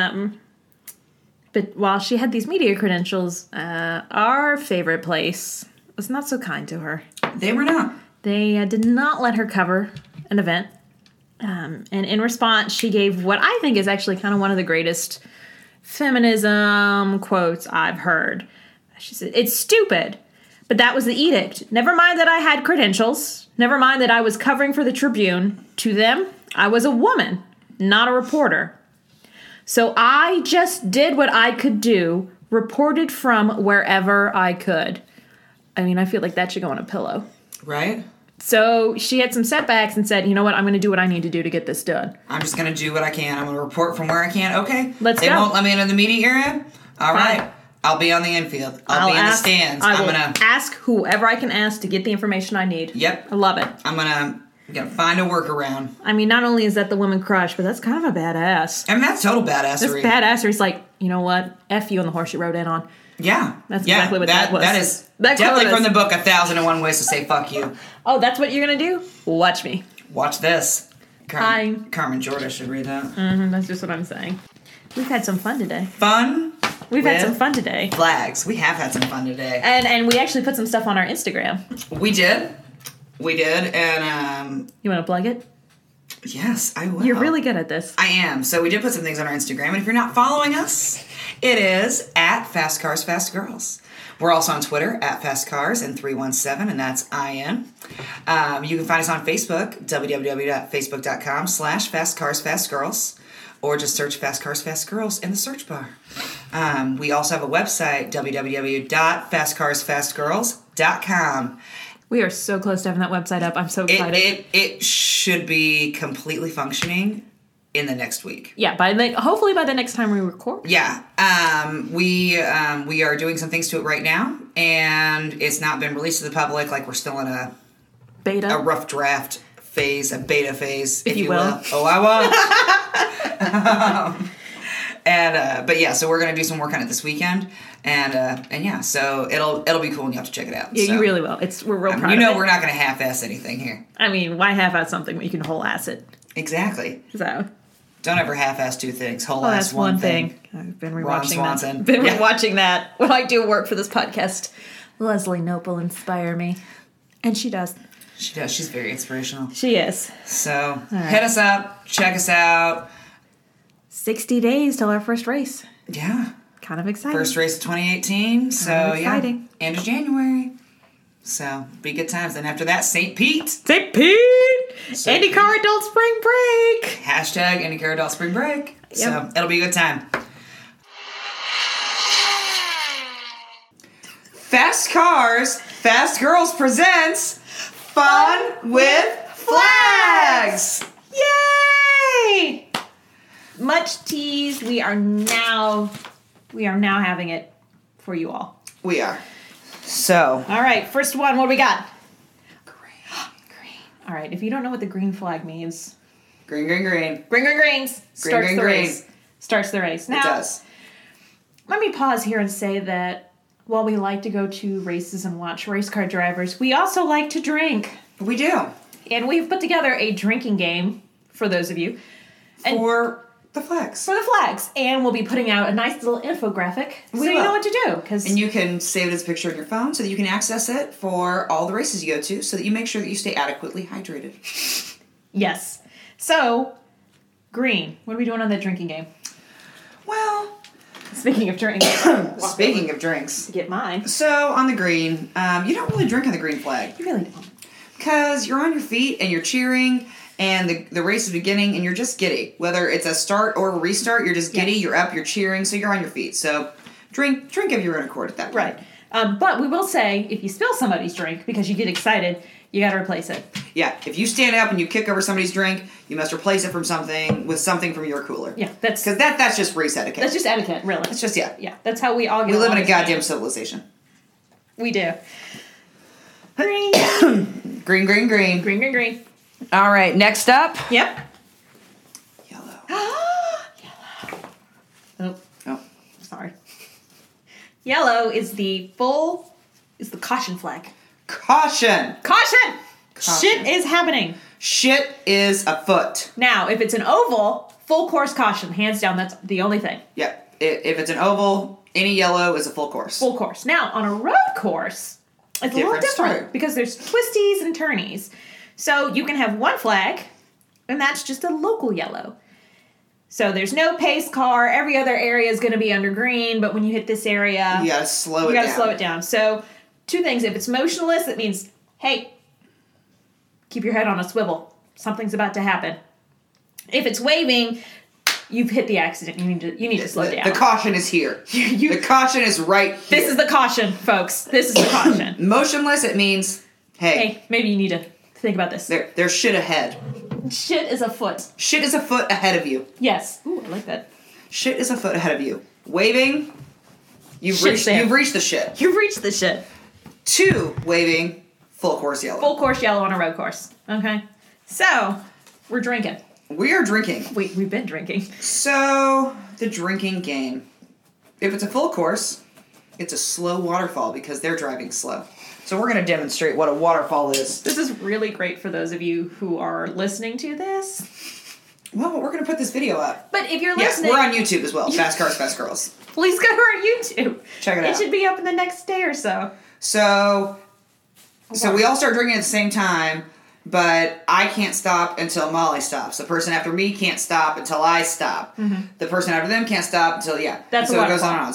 But while she had these media credentials, our favorite place was not so kind to her. They were not. They did not let her cover an event. And in response, she gave what I think is actually kind of one of the greatest feminism quotes I've heard. She said, "It's stupid, but that was the edict. Never mind that I had credentials. Never mind that I was covering for the Tribune. To them, I was a woman, not a reporter. So I just did what I could do, reported from wherever I could." I mean, I feel like that should go on a pillow. Right? So she had some setbacks and said, you know what, I'm going to do what I need to do to get this done. I'm just going to do what I can. I'm going to report from where I can. Okay. Let's they go. won't let me into the media area? All Fine. right. I'll be on the infield. I'll be in the stands. I will ask whoever I can ask to get the information I need. Yep. I love it. I'm gonna find a workaround. I mean, not only is that the woman crush, but that's kind of a badass. I mean, that's total badassery. That's badassery. It's like, you know what? F you on the horse you rode in on. Yeah. That's exactly what that was. That is that definitely from the book 1,001 Ways to Say Fuck You. Oh, that's what you're going to do? Watch me. Watch this. Carmen Jordan should read that. Mm-hmm, that's just what I'm saying. We've had some fun today. We've had some fun today. Flags. We have had some fun today. And we actually put some stuff on our Instagram. We did. And you want to plug it? Yes, I will. You're really good at this. I am. So we did put some things on our Instagram, and if you're not following us, it is at Fast Cars Fast Girls. We're also on Twitter at Fast Cars and 317, and that's IN. You can find us on Facebook, www.facebook.com/Fast Cars Fast Girls, or just search Fast Cars Fast Girls in the search bar. We also have a website, www.fastcarsfastgirls.com. We are so close to having that website up. I'm so excited. It should be completely functioning in the next week. Yeah, hopefully by the next time we record. Yeah. We are doing some things to it right now, and it's not been released to the public. Like, we're still in a rough draft phase, a beta phase, if you will. Oh, I won't. But yeah, so we're gonna do some work on it this weekend, and yeah, so it'll be cool, and you have to check it out. Yeah, so, you really will. We're real proud. We're not gonna half-ass anything here. I mean, why half-ass something when you can whole-ass it? Exactly. So don't ever half-ass two things. Whole-ass one thing. I've been rewatching that. Rewatching that when I do work for this podcast. Leslie Knope will inspire me, and she does. She does. She's very inspirational. She is. So hit us up. Check us out. 60 days till our first race. Yeah. Kind of exciting. First race of 2018. So, exciting. Yeah. End of January. So, be good times. Then after that, St. Pete. St. Pete! IndyCar Adult Spring Break! Hashtag IndyCar Adult Spring Break. Yep. So, it'll be a good time. Fast Cars, Fast Girls presents Fun with Flags! Yay! Much teased. We are now having it for you all. We are. So. All right, first one. What do we got? Green. All right, if you don't know what the green flag means. Green. Green. Starts the race. Starts the race. Now, it does. Let me pause here and say that while we like to go to races and watch race car drivers, we also like to drink. We do. And we've put together a drinking game for those of you. For the flags. And we'll be putting out a nice little infographic so you know what to do. And you can save it as a picture on your phone so that you can access it for all the races you go to so that you make sure that you stay adequately hydrated. Yes. So, green. What are we doing on that drinking game? Well, speaking of drinks. Speaking of drinks. Get mine. So, on the green, you don't really drink on the green flag. You really don't. Because you're on your feet and you're cheering and the race is beginning and you're just giddy. Whether it's a start or a restart, you're just giddy, you're up, you're cheering, so you're on your feet. So drink of your own accord at that point. Right. But we will say, if you spill somebody's drink because you get excited, you got to replace it. Yeah, if you stand up and you kick over somebody's drink, you must replace it with something from your cooler. Yeah, that's... Because that's just race etiquette. That's just etiquette, really. It's just, yeah. Yeah, that's how we all get We live in a along. goddamn civilization. We do. Green. Green. All right, next up. Yep. Yellow. Yellow. Oh. Sorry. Yellow is the caution flag. Caution! Shit is happening. Shit is afoot. Now, if it's an oval, full course caution. Hands down, that's the only thing. Yeah. If it's an oval, any yellow is a full course. Full course. Now, on a road course, it's a little different because there's twisties and turnies. So you can have one flag, and that's just a local yellow. So there's no pace car. Every other area is going to be under green, but when you hit this area, you gotta slow it down. So 2 things. If it's motionless, it means, hey, keep your head on a swivel. Something's about to happen. If it's waving, you've hit the accident. You need to slow down. The caution is here. The caution is right here. This is the caution, folks. This is the caution. Motionless, it means, hey, maybe you need to think about this. There's shit ahead. Shit is afoot. Shit is a foot ahead of you. Yes. Ooh, I like that. Shit is a foot ahead of you. Waving, you've reached the shit. You've reached the shit. 2, waving, full course yellow. Full course yellow on a road course. Okay. So, we're drinking. We are drinking. We've been drinking. So, the drinking game. If it's a full course, it's a slow waterfall because they're driving slow. So we're going to demonstrate what a waterfall is. This is really great for those of you who are listening to this. Well, we're going to put this video up. But if you're listening... we're on YouTube as well. Fast Cars, Fast Girls. Please go to our YouTube. Check it out. It should be up in the next day or so. So we all start drinking at the same time, but I can't stop until Molly stops. The person after me can't stop until I stop. Mm-hmm. The person after them can't stop until, That's so it goes on and on.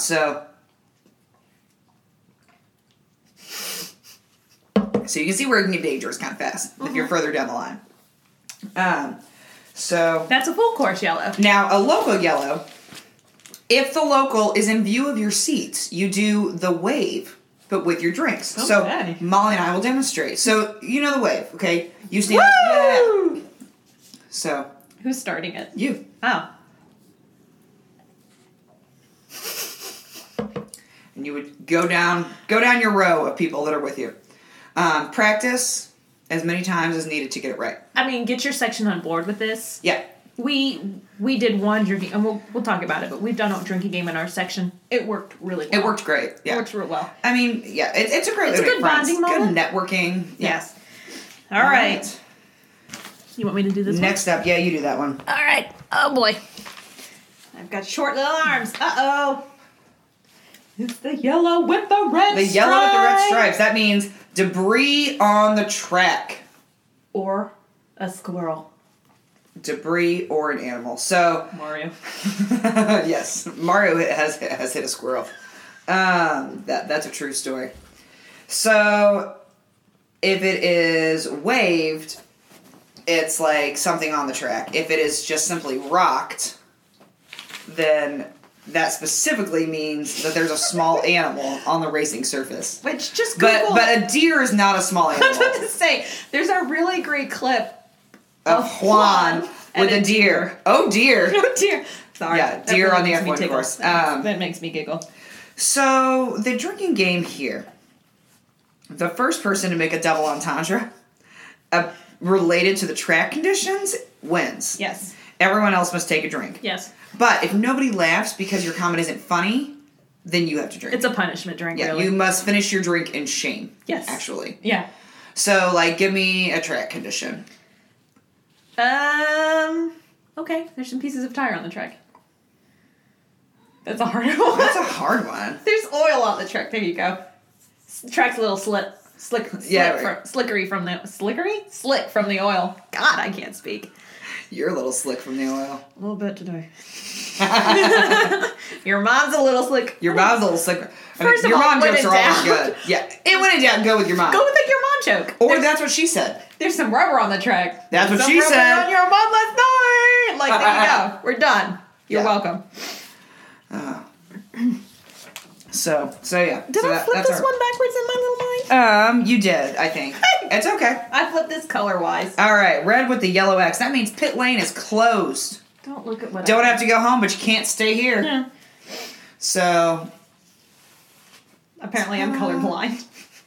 So you can see where it can get dangerous kind of fast if you're further down the line. So that's a full course yellow. Now, a local yellow, if the local is in view of your seats, you do the wave, but with your drinks. Okay. So Molly and I will demonstrate. So you know the wave, okay? You stand up. Yeah. So who's starting it? You. Oh. And you would go down your row of people that are with you. Practice as many times as needed to get it right. I mean, get your section on board with this. Yeah. We did one drinking, and we'll talk about it, but we've done a drinking game in our section. It worked really well. It worked great. Yeah. It worked real well. I mean, yeah, it's a great. It's a good bonding moment. Good networking. Yes. All right. You want me to do this Next up, yeah, you do that one. All right. Oh boy. I've got short little arms. Uh-oh. It's the yellow with the red stripes. The yellow with the red stripes. That means debris on the track. Or a squirrel. Debris or an animal. So Mario. Yes, Mario has hit a squirrel. That's a true story. So if it is waved, it's like something on the track. If it is just simply rocked, then that specifically means that there's a small animal on the racing surface. Which just Google. But a deer is not a small animal. I was about to say, there's a really great clip of Juan with a deer. Oh dear. Oh dear. Sorry. Yeah, deer really on the F1 course. That makes me giggle. So the drinking game here, the first person to make a double entendre related to the track conditions wins. Yes. Everyone else must take a drink. Yes. But if nobody laughs because your comment isn't funny, then you have to drink. It's a punishment drink, yeah, really. You must finish your drink in shame. Yes. Actually. Yeah. So, give me a track condition. Okay. There's some pieces of tire on the track. That's a hard one. That's a hard one. There's oil on the track. There you go. Track's a little slick from the oil. God, I can't speak. You're a little slick from the oil. A little bit today. Your mom's a little slick. Your mom's a little slick. First of your all, mom jokes are always good. Yeah, it went it down. Go with your mom. Go with your mom joke. Or that's what she said. There's some rubber on the track. That's what she said. On your mom last night. Like, there you go. We're done. You're welcome. So yeah. Did I flip this one backwards in my little mind? You did, I think. It's okay. I flipped this color-wise. All right, red with the yellow X. That means pit lane is closed. Don't look at what Don't have to go home, but you can't stay here. Yeah. So. Apparently I'm colorblind.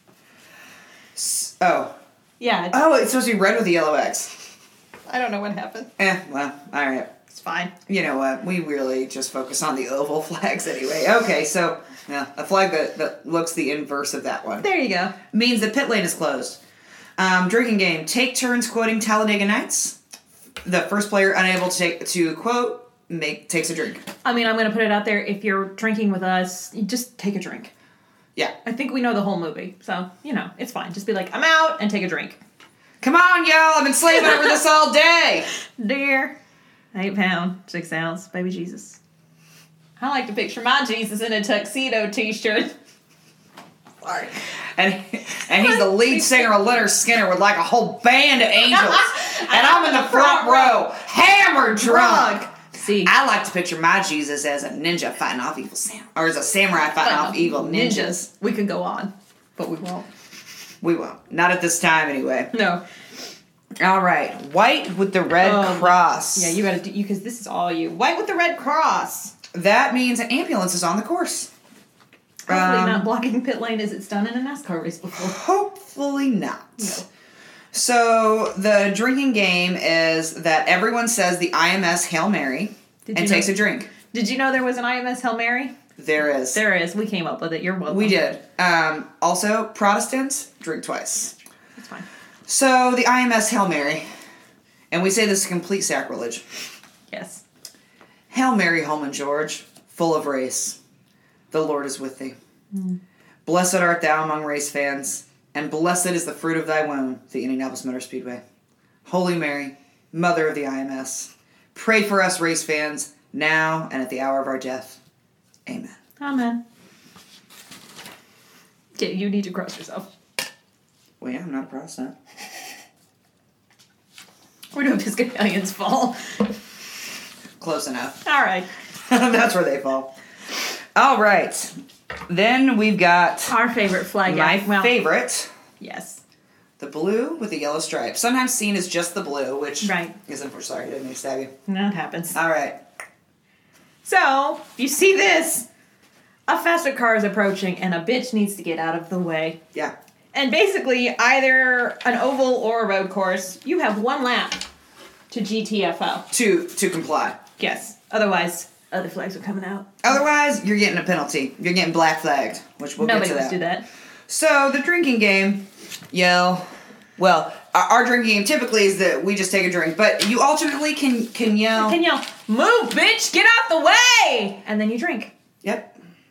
Oh. Yeah. It's supposed to be red with the yellow X. I don't know what happened. Well, all right. It's fine. You know what? We really just focus on the oval flags anyway. Okay, so a flag that looks the inverse of that one. There you go. Means the pit lane is closed. Drinking game. Take turns quoting Talladega Nights. The first player unable to quote takes a drink. I mean, I'm going to put it out there. If you're drinking with us, you just take a drink. Yeah. I think we know the whole movie, so, it's fine. Just be like, I'm out, and take a drink. Come on, y'all. I've been slaving over this all day. Dear, 8 pound, 6 ounce, baby Jesus. I like to picture my Jesus in a tuxedo t-shirt. Sorry. And he's the lead singer of Leonard Skinner with like a whole band of angels. And I'm in the front row, hammered drunk. See, I like to picture my Jesus as a ninja fighting off evil or as a samurai fighting off evil ninjas. We could go on, but we won't. We won't. Not at this time, anyway. No. All right. White with the red cross. Yeah, you gotta do, because this is all you. White with the red cross. That means an ambulance is on the course. Hopefully not blocking pit lane as it's done in a NASCAR race before. Hopefully not. No. So the drinking game is that everyone says the IMS Hail Mary and takes a drink. Did you know there was an IMS Hail Mary? There is. There is. We came up with it. You're welcome. We did. Also, Protestants drink twice. That's fine. So the IMS Hail Mary, and we say this is complete sacrilege. Yes. Hail Mary, Holman George, full of race. The Lord is with thee. Blessed art thou among race fans, and blessed is the fruit of thy womb, the Indianapolis Motor Speedway. Holy Mary, Mother of the IMS, pray for us race fans, now and at the hour of our death. Amen. Amen. Okay, you need to cross yourself. Well, yeah, I'm not a Protestant. Where do Episcopalians fall? Close enough. All right. That's where they fall. All right. Then we've got Our favorite flag. my favorite. Yes. The blue with the yellow stripe. Sometimes seen as just the blue, which is unfortunate. Sorry, I didn't mean to stab you. That happens. All right. So, you see this. A faster car is approaching, and a bitch needs to get out of the way. Yeah. And basically, either an oval or a road course, you have 1 lap to GTFO. To comply. Yes. Otherwise, other flags are coming out. Otherwise, you're getting a penalty. You're getting black flagged, which we'll Nobody get to wants that. to do that. So, the drinking game, our drinking game typically is that we just take a drink, but you alternately can yell. Can yell, move, bitch, get out the way! And then you drink. Yep.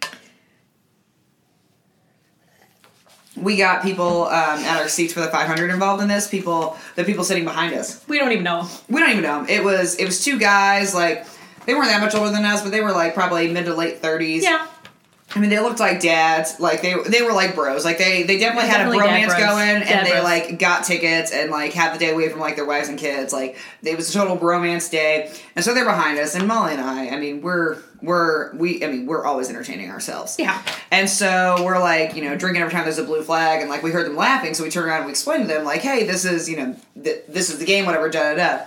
We got people at our seats for the 500 involved in this. The people sitting behind us. We don't even know them. We don't even know them. It was 2 guys, like, they weren't that much older than us, but they were, like, probably mid to late 30s. Yeah. I mean, they looked like dads. Like, they were like bros. Like, they definitely had a bromance going, and they, like, got tickets and, like, had the day away from, like, their wives and kids. Like, it was a total bromance day. And so they're behind us, and Molly and I mean, we're always entertaining ourselves. Yeah. And so we're, like, drinking every time there's a blue flag, and, like, we heard them laughing, so we turned around and we explained to them, like, hey, this is, this is the game, whatever, da-da-da.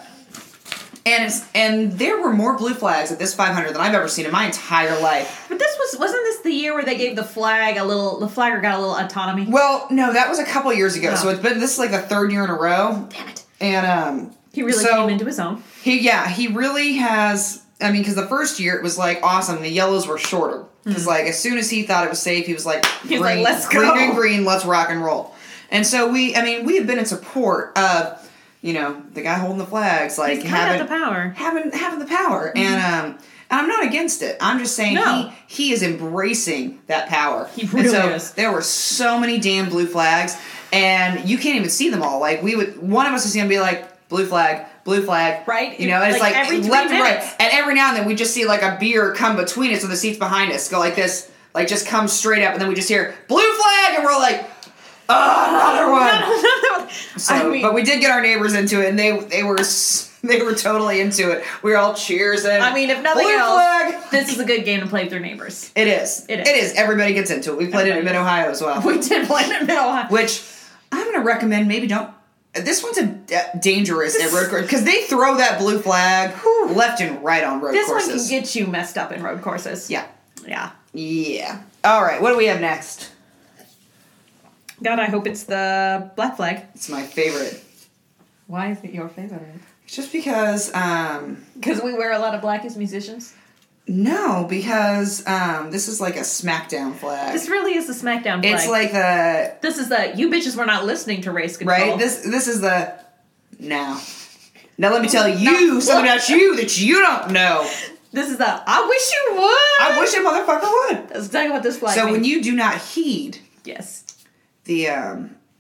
And there were more blue flags at this 500 than I've ever seen in my entire life. But wasn't this the year where they gave the flagger got a little autonomy? Well, no, that was a couple years ago. Oh. So this is like the 3rd year in a row. Damn it. And he really came into his own. He really has. I mean, because the first year it was like awesome. The yellows were shorter because like as soon as he thought it was safe, he was like, green, let's go, green, let's rock and roll. And so we have been in support of the guy holding the flags, like having the power, having the power, and I'm not against it. I'm just saying he is embracing that power. He really is. There were so many damn blue flags, and you can't even see them all. Like one of us is gonna be like blue flag, right? It's like every 3 left and right, minutes. and every now and then we just see like a beer come between us and the seats behind us go like this, like just come straight up, and then we just hear blue flag, and we're like, another one. But we did get our neighbors into it, and they were totally into it. We were all cheersing. I mean, if nothing blue else, flag. this is a good game to play with your neighbors. It is. Everybody gets into it. We played it in Mid-Ohio as well. We did play it in Mid-Ohio. Which I'm going to recommend maybe don't. This one's dangerous at road course because they throw that blue flag left and right on road courses. This one can get you messed up in road courses. Yeah. Yeah. All right, what do we have next? God, I hope it's the black flag. It's my favorite. Why is it your favorite? Just because... Because we wear a lot of black as musicians? No, because this is like a SmackDown flag. This really is the SmackDown flag. It's like the... This is the, you bitches were not listening to Race Control. Right? This is the... Now let me tell you something about you that you don't know. This is the, I wish you would. I wish a motherfucker would. That's exactly what this flag So means. when you do not heed... Yes. The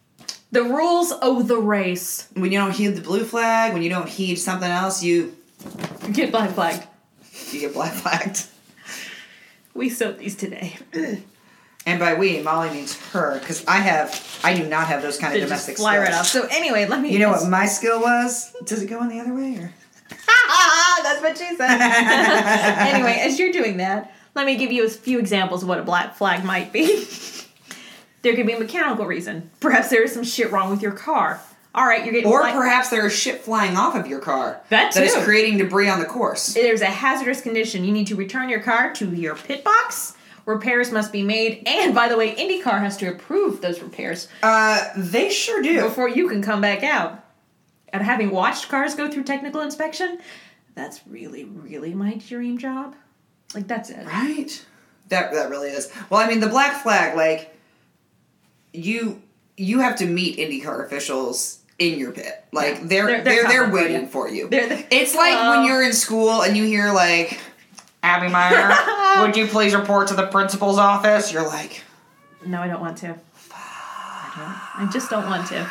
The rules of the race. When you don't heed the blue flag, when you don't heed something else, you Get black flagged. You get black flagged. We sewed these today. And by we, Molly means her, because I do not have those kind of domestic skills. Fly right off. So anyway, let me... You know what my skill was? Does it go in the other way, or? That's what she said. Anyway, as you're doing that, let me give you a few examples of what a black flag might be. There could be a mechanical reason. Perhaps there is some shit wrong with your car. All right, you're getting... Or perhaps there is shit flying off of your car. That too. That is creating debris on the course. There's a hazardous condition. You need to return your car to your pit box. Repairs must be made. And, by the way, IndyCar has to approve those repairs. They sure do. Before you can come back out. And having watched cars go through technical inspection, that's really, really my dream job. Like, that's it. Right? That really is. Well, I mean, the black flag, like, you have to meet IndyCar officials in your pit. Like, yeah. they're waiting for you. It's like when you're in school and you hear, like, Abby Meyer, would you please report to the principal's office? You're like... No, I don't want to. I just don't want to.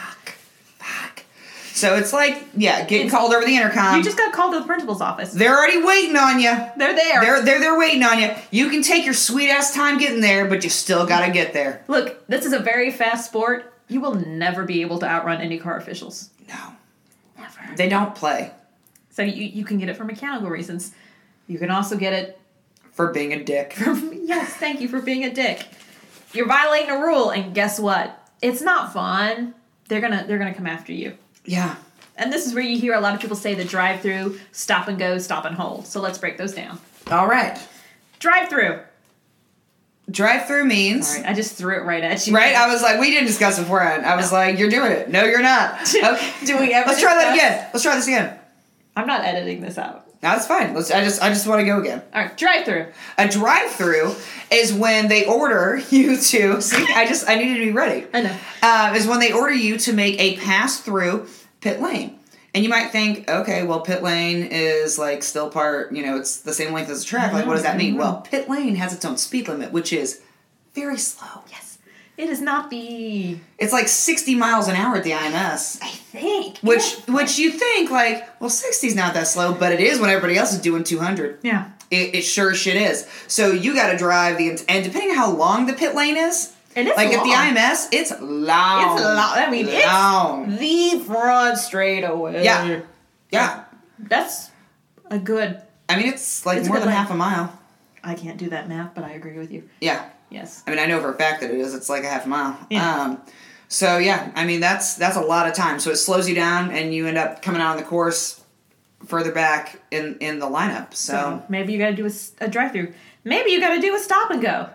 Fuck. So it's like, getting called over the intercom. You just got called to the principal's office. They're already waiting on you. They're there. They're waiting on you. You can take your sweet-ass time getting there, but you still gotta get there. Look, this is a very fast sport. You will never be able to outrun IndyCar officials. No. Never. They don't play. So you can get it for mechanical reasons. You can also get it... For being a dick. Yes, thank you for being a dick. You're violating a rule, and guess what? It's not fun. They're gonna come after you. Yeah. And this is where you hear a lot of people say the drive-through, stop and go, stop and hold. So let's break those down. All right. Drive-through. Drive-through means... All right, I just threw it right at you. Right? I was like, we didn't discuss it beforehand. I was like, you're doing it. No, you're not. Okay. Do we ever Let's try that again. Let's try this again. I'm not editing this out. No, that's fine. I just want to go again. All right, drive-through. A drive-through is when they order you to... See, I needed to be ready. I know. Is when they order you to make a pass-through pit lane. And you might think, okay, well, pit lane is, like, still part... it's the same length as the track. Like, what does that mean? Well, pit lane has its own speed limit, which is very slow. Yes. It is not the... It's like 60 miles an hour at the IMS. I think. Which you think, like, well, 60's not that slow, but it is when everybody else is doing 200. Yeah. It sure as shit is. So you got to drive and depending on how long the pit lane is, and it's like long. At the IMS, it's long. It's long. I mean, long. It's the front straightaway. Yeah. Yeah. That's a good... I mean, it's like more than half a mile. I can't do that math, but I agree with you. Yeah. Yes. I mean, I know for a fact that it is. It's like a half a mile. Yeah. So, yeah, I mean, that's a lot of time. So it slows you down, and you end up coming out on the course further back in the lineup. So maybe you got to do a drive-through. Maybe you got to do a stop and go.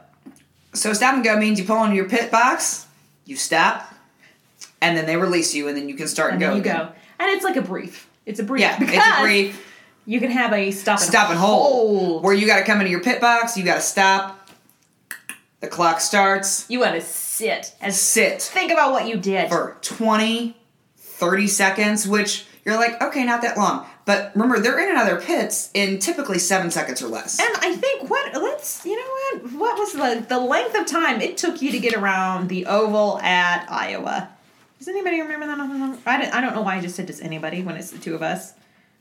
So stop and go means you pull into your pit box, you stop, and then they release you, and then you can start and go. And then you go. And it's like a brief. It's a brief. Yeah, it's a brief. You can have a stop and hold. Where you got to come into your pit box, you got to stop. The clock starts. You got to sit. Sit. Think about what you did. For 20, 30 seconds, which you're like, okay, not that long. But remember, they're in and out of their pits in typically 7 seconds or less. And I think what was the length of time it took you to get around the oval at Iowa? Does anybody remember that? I don't know why I just said does anybody when it's the two of us.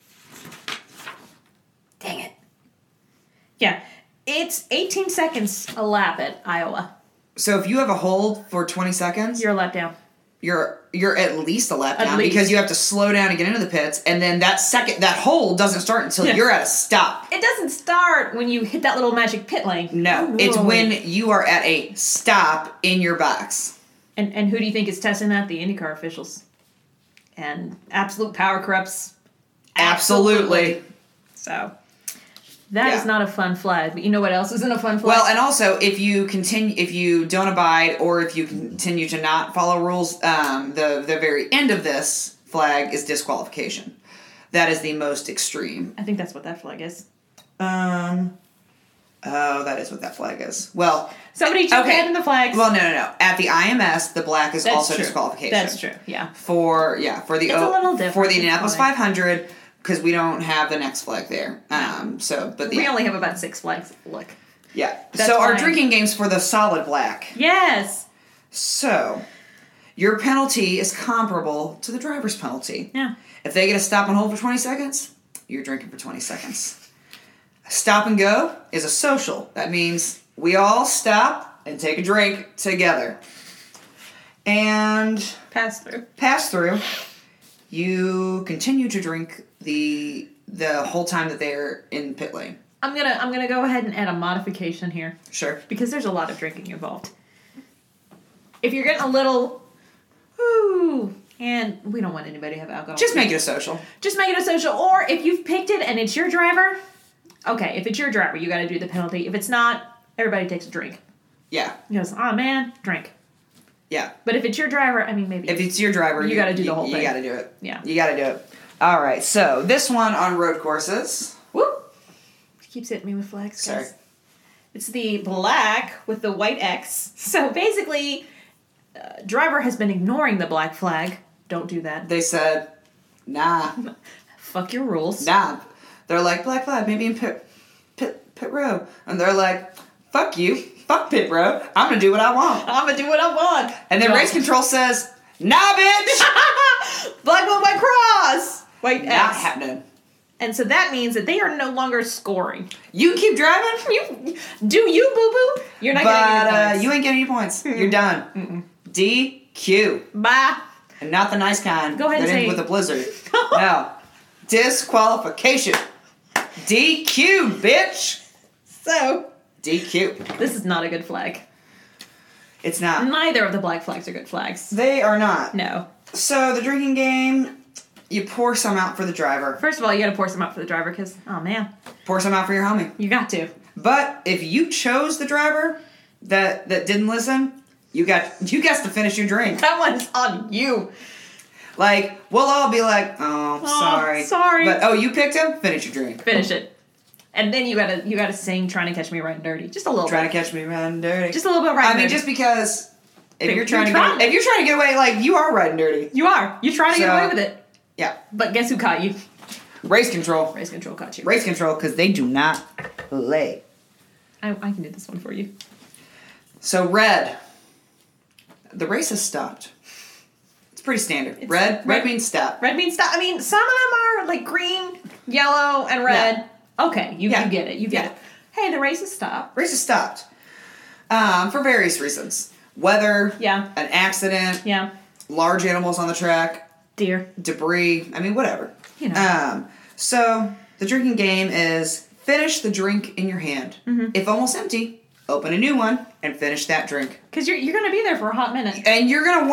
Dang it. Yeah. It's 18 seconds a lap at Iowa. So if you have a hold for 20 seconds... You're a lap down. You're at least a lap down because you have to slow down to get into the pits, and then that hold doesn't start until you're at a stop. It doesn't start when you hit that little magic pit lane. No, it's when you are at a stop in your box. And who do you think is testing that? The IndyCar officials. And absolute power corrupts. Absolutely. So... That is not a fun flag, but you know what else isn't a fun flag? Well, and also, if you don't abide, or if you continue to not follow rules, the very end of this flag is disqualification. That is the most extreme. I think that's what that flag is. Oh, that is what that flag is. Well, somebody jumped ahead in the flags. Well, no. At the IMS, the black is also disqualification. That's true. Yeah. For the it's a little different. For the Indianapolis 500. Because we don't have the next flag there. We only have about 6 flags. Look. Yeah. So our drinking game's for the solid black. Yes. So your penalty is comparable to the driver's penalty. Yeah. If they get a stop and hold for 20 seconds, you're drinking for 20 seconds. Stop and go is a social. That means we all stop and take a drink together. And Pass through. You continue to drink the whole time that they're in pit lane. I'm gonna go ahead and add a modification here. Sure. Because there's a lot of drinking involved. If you're getting a little, ooh, and we don't want anybody to have alcohol. Just make it a social. Just make it a social. Or if you've picked it and it's your driver, okay, if it's your driver, you got to do the penalty. If it's not, everybody takes a drink. Yeah. He goes, oh man, drink. Yeah. But if it's your driver, I mean, maybe. If it's your driver, you got to do the whole thing. You got to do it. Yeah. You got to do it. All right. So this one on road courses. Whoop. Keeps hitting me with flags, guys. Sorry. It's the black with the white X. So basically, driver has been ignoring the black flag. Don't do that. They said, nah. Fuck your rules. Nah. They're like, black flag, maybe in pit row. And they're like, fuck you. Fuck pit row. I'm going to do what I want. I'm going to do what I want. And then race control says, nah, bitch. Black with white cross. White Not X. happening. And so that means that they are no longer scoring. You keep driving. You boo-boo. You're not getting any points. But you ain't getting any points. You're done. DQ. Bye. And not the nice kind. Go ahead and that ends say- with a blizzard. No. Disqualification. DQ, bitch. So, DQ. this is not a good flag. It's not. Neither of the black flags are good flags. They are not. No. So the drinking game, you pour some out for the driver. First of all, you gotta pour some out for the driver because, oh man, Pour some out for your homie. you got to. But if you chose the driver that didn't listen, you got to finish your drink. That one's on you. Like, we'll all be like, oh, sorry. sorry. But, you picked him? Finish your drink. Finish it. And then you gotta sing "Trying to Catch Me Riding Dirty" just a little Trying bit. to catch me riding dirty. Just a little bit riding dirty. just because if You're you're trying to trying. get away, like, you are riding dirty. You are. You're trying to get So- away with it. Yeah. But guess who caught you? Race control. Race control caught you. Race control, because they do not play. I can do this one for you. So, red. The race has stopped. It's pretty standard. Red means stop. Red means stop. I mean, some of them are like green, yellow, and red. Okay, you get it. You get it. Hey, the race has stopped. Race has stopped. For various reasons. Weather. Yeah. An accident. Yeah. Large animals on the track. Deer. Debris. I mean, whatever. You know. So, the drinking game is finish the drink in your hand. Mm-hmm. If almost empty, open a new one and finish that drink. Because you're gonna be there for a hot minute. And you're gonna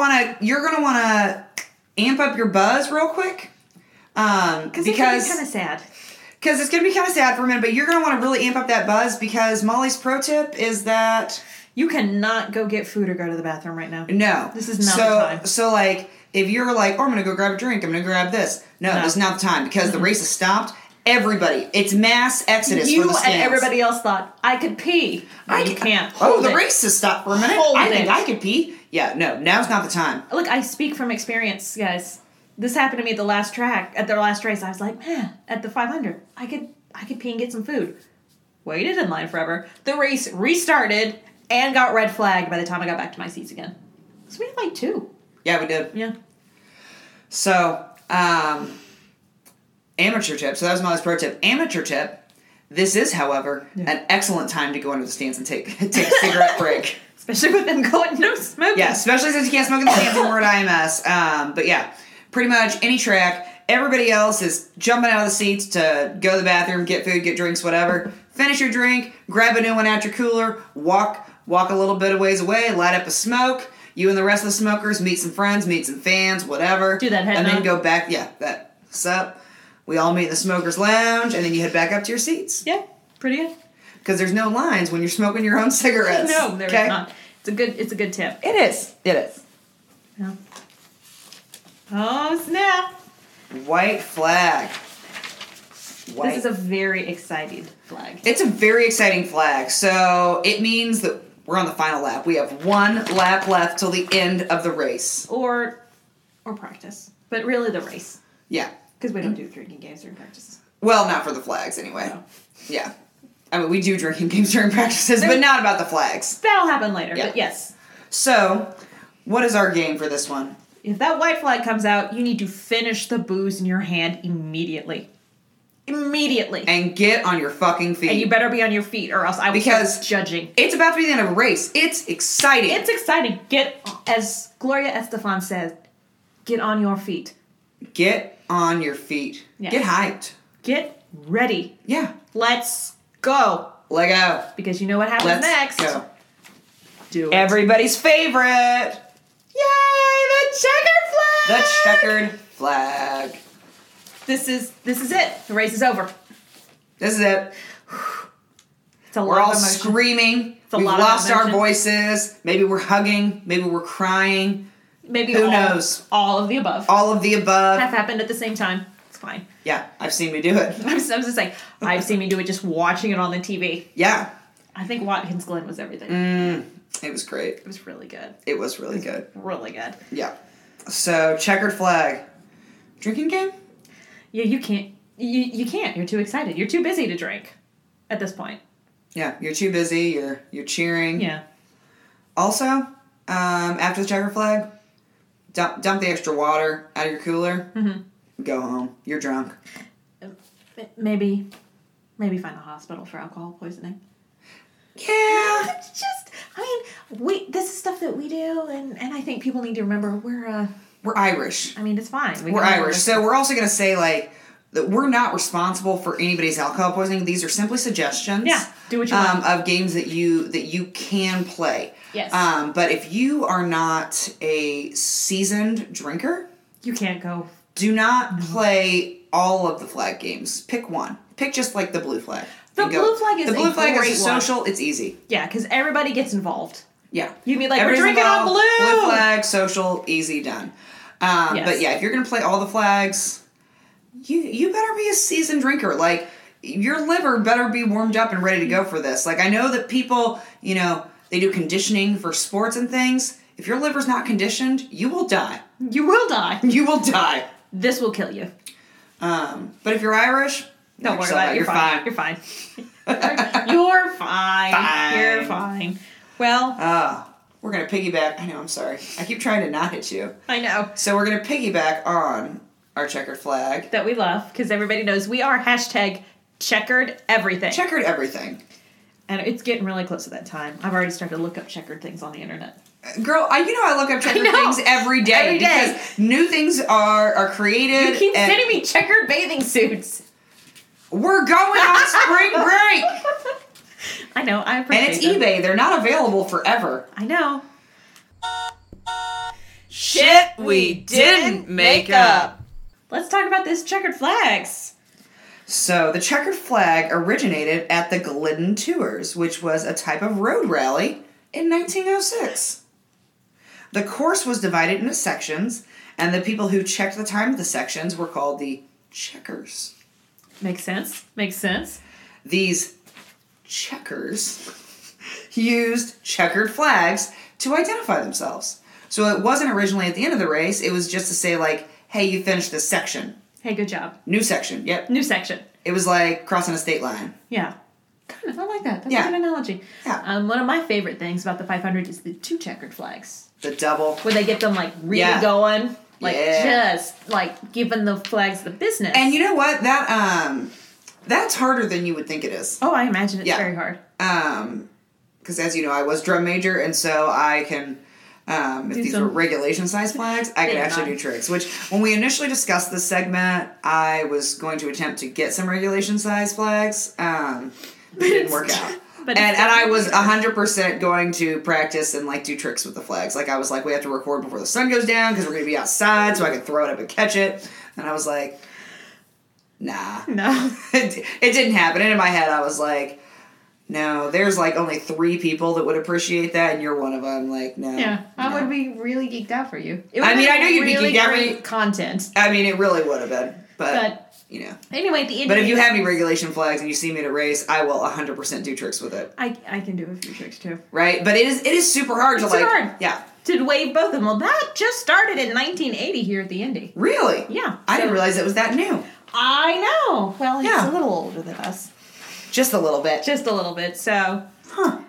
wanna amp up your buzz real quick. Because it's kind of sad. Because it's going to be kind of sad for a minute, but you're going to want to really amp up that buzz because Molly's pro tip is that... You cannot go get food or go to the bathroom right now. No. This is not the time. So, like, if you're like, oh, I'm going to go grab a drink, I'm going to grab this. No, this is not the time because the race has stopped. Everybody. It's mass exodus for the stands. And everybody else thought, I could pee. No, you can't. Oh, the race has stopped for a minute. I think it. I could pee. Yeah, no, now's not the time. Look, I speak from experience, guys. This happened to me at the last track, at their last race. I was like, man, at the 500, I could pee and get some food. Waited in line forever. The race restarted and got red flagged by the time I got back to my seats again. So we had like 2. Yeah, we did. Yeah. So, amateur tip. So that was Molly's pro tip. Amateur tip. This is, however, an excellent time to go into the stands and take a cigarette break. Especially with them going no smoking. Yeah, especially since you can't smoke in the stands when we're at IMS. But yeah, pretty much any track. Everybody else is jumping out of the seats to go to the bathroom, get food, get drinks, whatever. Finish your drink, grab a new one out your cooler, walk a little bit of ways away, light up a smoke. You and the rest of the smokers meet some friends, meet some fans, whatever. Do that head and then nod. go back. Yeah, that's up. We all meet in the smokers' lounge, and then you head back up to your seats. Yeah, pretty good. Because there's no lines when you're smoking your own cigarettes. No, there's not. It's a good tip. It is. Yeah. Oh, snap. White flag. White. This is a very exciting flag. It's a very exciting flag. So it means that we're on the final lap. We have 1 lap left till the end of the race. Or practice. But really the race. Yeah. Because we don't do drinking games during practices. Well, not for the flags anyway. No. Yeah. I mean, we do drinking games during practices, but not about the flags. That'll happen later, Yeah. but yes. So What is our game for this one? If that white flag comes out, you need to finish the booze in your hand immediately. Immediately. And get on your fucking feet. And you better be on your feet or else I will start judging. It's about to be the end of a race. It's exciting. It's exciting. As Gloria Estefan says, get on your feet. Get on your feet. Yes. Get hyped. Get ready. Yeah. Let's go. Let go. Because you know what happens next. Go. Do it. Everybody's favorite. Yay! The checkered flag! The checkered flag. This is it. The race is over. This is it. It's a lot We're all of emotion. screaming. We've lost our voices. Maybe we're hugging. Maybe we're crying. Maybe who knows? All of the above. All of the above. Have happened at the same time. It's fine. Yeah, I've seen me do it. I was just saying, I've seen me do it just watching it on the TV. Yeah. I think Watkins Glen was everything. It was great. It was really good. It was really good. Really good. Yeah. So, checkered flag. Drinking game? Yeah, you can't. You can't. You're too excited. You're too busy to drink at this point. Yeah, you're too busy. You're cheering. Yeah. Also, after the checkered flag, dump the extra water out of your cooler. Mm-hmm. Go home. You're drunk. Maybe find a hospital for alcohol poisoning. Yeah. It's just, this is stuff that we do, and I think people need to remember we're Irish. I mean, it's fine. We're Irish. So we're also going to say, that we're not responsible for anybody's alcohol poisoning. These are simply suggestions. Yeah, do what you want. Of games that you can play. Yes. But if you are not a seasoned drinker, you can't go. Do not play all of the flag games. Pick one. Pick just the blue flag. The blue flag is a social. It's easy. Yeah, because everybody gets involved. Yeah. You'd be like, we're drinking on blue. Blue flag, social, easy, done. Yes. But yeah, if you're going to play all the flags, you better be a seasoned drinker. Your liver better be warmed up and ready to go for this. I know that people, they do conditioning for sports and things. If your liver's not conditioned, you will die. You will die. You will die. This will kill you. But if you're Irish, don't worry about it. You're fine. You're fine. You're fine. You're fine. Well, we're going to piggyback. I know, I'm sorry. I keep trying to not hit you. I know. So we're going to piggyback on our checkered flag. That we love, because everybody knows we are #checkered everything. Checkered everything. And it's getting really close to that time. I've already started to look up checkered things on the internet. Girl, I look up checkered things every day. Because new things are created. You keep sending me checkered bathing suits. We're going on spring break. I know, I appreciate it. And it's eBay. They're not available forever. I know. Shit we didn't make up. Let's talk about this checkered flags. So, the checkered flag originated at the Glidden Tours, which was a type of road rally in 1906. The course was divided into sections, and the people who checked the time of the sections were called the checkers. Makes sense. Makes sense. These checkers used checkered flags to identify themselves. So it wasn't originally at the end of the race, it was just to say hey, you finished this section. Hey, good job. New section, yep. New section. It was like crossing a state line. Yeah. Kind of, I like that. That's a good analogy. Yeah. One of my favorite things about the 500 is the 2 checkered flags. The double. Where they get them really going. Just giving the flags the business. And you know what? That's harder than you would think it is. Oh, I imagine it's very hard. Because as you know, I was drum major, and so I can, if these were regulation size flags, I could actually do tricks. Which, when we initially discussed this segment, I was going to attempt to get some regulation size flags, but it didn't work out. And I was 100% going to practice and do tricks with the flags. I was we have to record before the sun goes down because we're going to be outside so I can throw it up and catch it. And I was like, nah. No. It didn't happen. And in my head I was like, no, there's only 3 people that would appreciate that and you're one of them. No. Yeah, I would be really geeked out for you. I know you'd be geeked out for me. Content. I mean, it really would have been. But anyway, at the end. But if you have any regulation flags and you see me at a race, I will 100% do tricks with it. I can do a few tricks too. Right? But it is super hard to super hard. Yeah. To wave both of them. Well, that just started in 1980 here at the Indy. Really? Yeah. I didn't realize it was that new. I know. Well, it's a little older than us. Just a little bit. Just a little bit. So. Huh.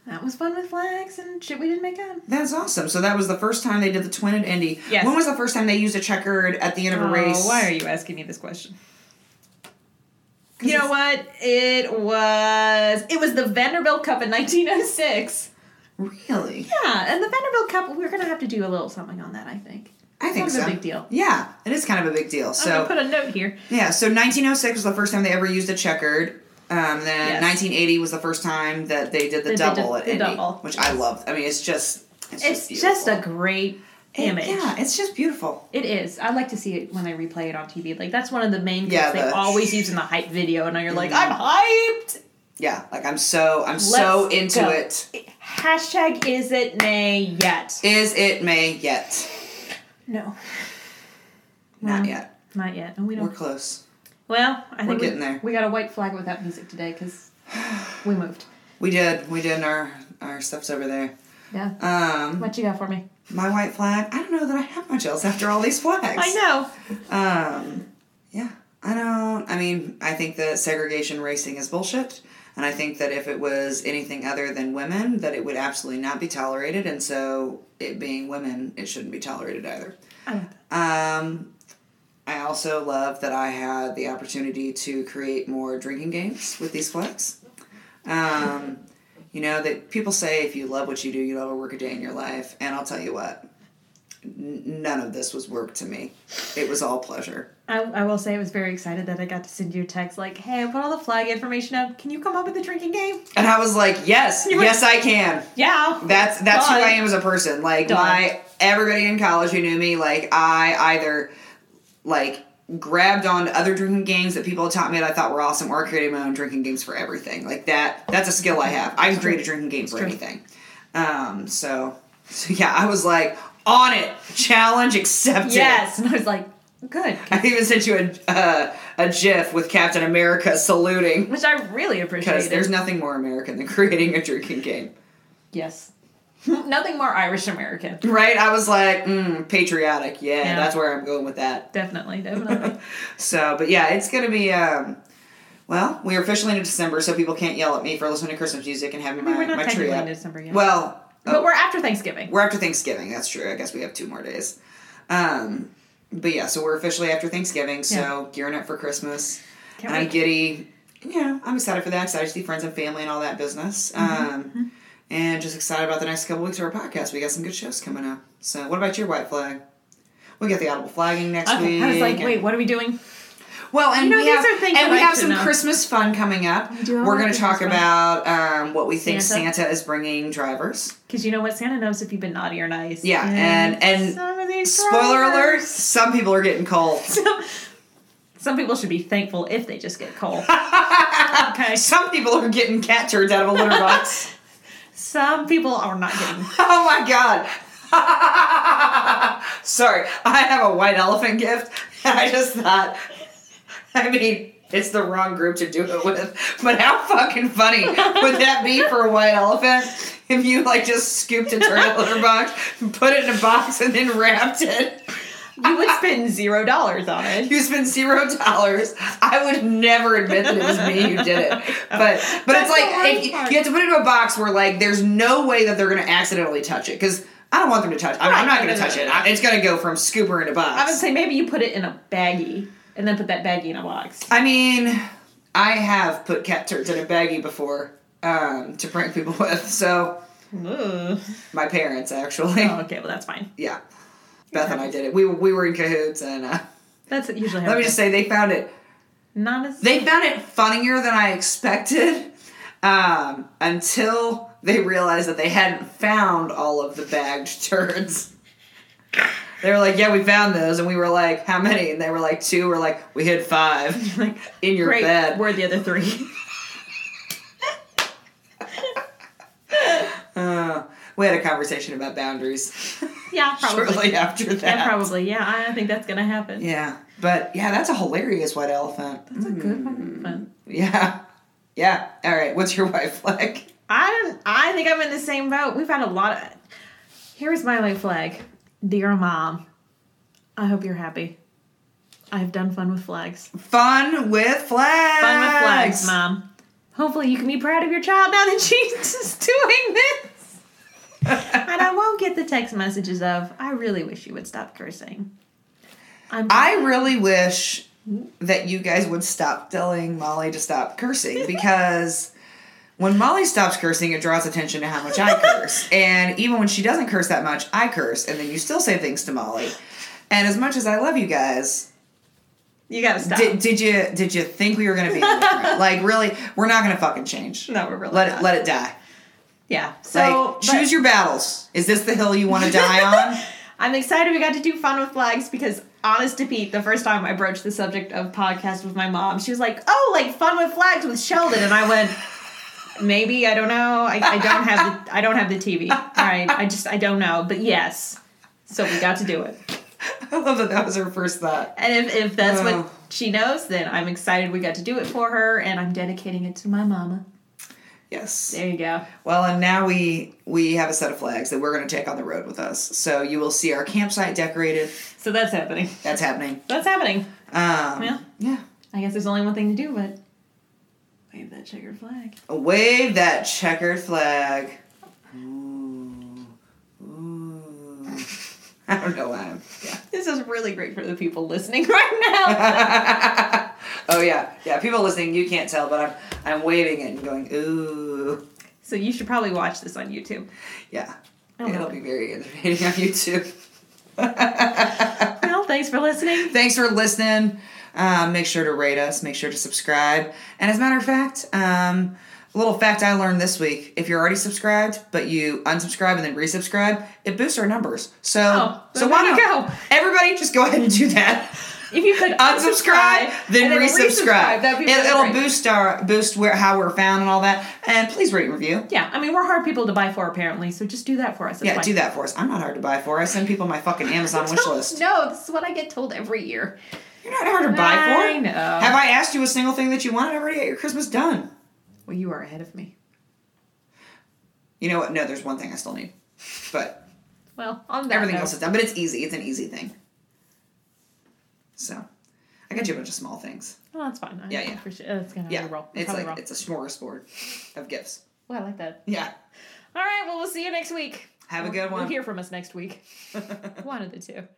that was fun with flags and shit we didn't make up. That's awesome. So that was the first time they did the twin at Indy. Yes. When was the first time they used a checkered at the end of a race? Why are you asking me this question? You know what? It was the Vanderbilt Cup in 1906. Really? Yeah, and the Vanderbilt Cup, we're going to have to do a little something on that, I think. I think it's so. Kind of a big deal. Yeah, it is kind of a big deal. So I'm going to put a note here. Yeah, so 1906 was the first time they ever used a checkered. Then 1980 was the first time that they did the double at Indy, which I loved. I mean, it's just a great image. Yeah, it's just beautiful. It is. I like to see it when they replay it on TV. Like, that's one of the main things they always use in the hype video, and now you're like, I'm hyped! Yeah, like I'm so into it. Hashtag is it May yet? Is it May yet? No. Not yet. Not yet. And we're close. Well, I think we're getting there. We got a white flag without music today because we moved. We did. Our stuff's over there. Yeah. What you got for me? My white flag? I don't know that I have much else after all these flags. I know. Yeah. I think that segregation racing is bullshit. And I think that if it was anything other than women, that it would absolutely not be tolerated. And so, it being women, it shouldn't be tolerated either. I also love that I had the opportunity to create more drinking games with these flags. That people say if you love what you do, you never work a day in your life. And I'll tell you what, none of this was work to me. It was all pleasure. I will say I was very excited that I got to send you a text like, hey, I put all the flag information up. Can you come up with a drinking game? And I was like, yes, I can. Yeah. That's who I am as a person. Like, everybody in college who knew me, like, I either, like, grabbed on to other drinking games that people had taught me that I thought were awesome, or created my own drinking games for everything. Like, that's a skill I have. I can create a drinking game for anything. So yeah, I was like, on it. Challenge accepted. Yes. And I was like, good. I even sent you a GIF with Captain America saluting. Which I really appreciate. Because there's nothing more American than creating a drinking game. Yes. Nothing more Irish American. Right? I was like, patriotic. Yeah, that's where I'm going with that. Definitely. But yeah, it's going to be, we're officially into December, so people can't yell at me for listening to Christmas music and having we're not my tree up. Into December yet. Well... But we're after Thanksgiving. We're after Thanksgiving, that's true. I guess we have 2 more days. But yeah, so we're officially after Thanksgiving, so gearing up for Christmas. And I'm giddy. I'm excited for that. Excited to see friends and family and all that business. And just excited about the next couple weeks of our podcast. We got some good shows coming up. So what about your white flag? We got the audible flagging next week. I was like, wait, what are we doing? Well, and we have some know. Christmas fun coming up. We're going to talk about what we think Santa is bringing drivers. Because you know what? Santa knows if you've been naughty or nice. Yeah, and some of these spoiler alert, some people are getting coal. Some people should be thankful if they just get coal. Okay. Some people are getting cat turds out of a litter box. Some people are not getting. Oh my god. Sorry, I have a white elephant gift, and I just thought... it's the wrong group to do it with, but how fucking funny would that be for a white elephant if you, just scooped a turtle litter box, put it in a box, and then wrapped it? You would spend $0 on it. You spend $0. I would never admit that it was me who did it. But it's like, you have to put it in a box where, there's no way that they're going to accidentally touch it, because... I don't want them to touch it. I'm not going to touch it. It's going to go from scooper in a box. I would say maybe you put it in a baggie. And then put that baggie in a box. I have put cat turds in a baggie before to prank people with. So, my parents, actually. Oh, okay. Well, that's fine. Yeah. Beth and I did it. We were in cahoots, and... that's usually how let me just say, they found it... They found it funnier than I expected until they realized that they hadn't found all of the bagged turds. They were like, yeah, we found those. And we were like, how many? And they were like, 2. We're like, we hid 5 in your bed. Where are the other 3? We had a conversation about boundaries. Yeah, probably. Shortly after that. Yeah, probably. Yeah, I think that's going to happen. Yeah. But, yeah, that's a hilarious white elephant. That's a good one. Yeah. Yeah. All right. What's your white flag? I think I'm in the same boat. We've had a lot of... Here's my white flag. Dear Mom, I hope you're happy. I've done fun with flags. Fun with flags! Fun with flags, Mom. hopefully you can be proud of your child now that she's doing this. And I won't get the text messages of, I really wish you would stop cursing. I really wish that you guys would stop telling Molly to stop cursing, because when Molly stops cursing, it draws attention to how much I curse. And even when she doesn't curse that much, I curse. And then you still say things to Molly. And as much as I love you guys, you gotta stop. Did you think we were gonna be different? Like, really, we're not gonna fucking change. No, we're really not. Let it die. Yeah. So choose your battles. Is this the hill you want to die on? I'm excited we got to do Fun with Flags, because honest to Pete, the first time I broached the subject of podcast with my mom, she was like, "Oh, like Fun with Flags with Sheldon," and I went, "Maybe, I don't know. I don't have the TV. All right, I don't know, but yes." So we got to do it. I love that was her first thought. And if that's what she knows, then I'm excited we got to do it for her, and I'm dedicating it to my mama. Yes. There you go. Well, and now we have a set of flags that we're going to take on the road with us. So you will see our campsite decorated. So that's happening. That's happening. That's happening. Yeah. I guess there's only one thing to do, but wave that checkered flag. Wave that checkered flag. Ooh. I don't know why. This is really great for the people listening right now. Oh yeah. People listening, you can't tell, but I'm waving it and going ooh. So you should probably watch this on YouTube. Yeah, it'll be very entertaining on YouTube. Well, thanks for listening. Thanks for listening. Make sure to rate us. Make sure to subscribe. And as a matter of fact, a little fact I learned this week: if you're already subscribed, but you unsubscribe and then resubscribe, it boosts our numbers. So why not? Go. Everybody, just go ahead and do that. If you could unsubscribe, then resubscribe. That'd be it'll boost how we're found and all that. And please rate and review. Yeah, I mean, we're hard people to buy for, apparently, so just do that for us. Do that for us. I'm not hard to buy for. I send people my fucking Amazon wish list. No, this is what I get told every year. You're not hard to buy for. I know. Have I asked you a single thing that you want? I've already got your Christmas done. Well, you are ahead of me. You know what? No, there's one thing I still need. But on that everything else is done. But it's easy. It's an easy thing. So, I got you a bunch of small things. Well, that's fine. Yeah. Appreciate it. It's gonna roll. It's a smorgasbord of gifts. Well, I like that. Yeah. All right. Well, we'll see you next week. Have a good one. You'll hear from us next week. One of the two.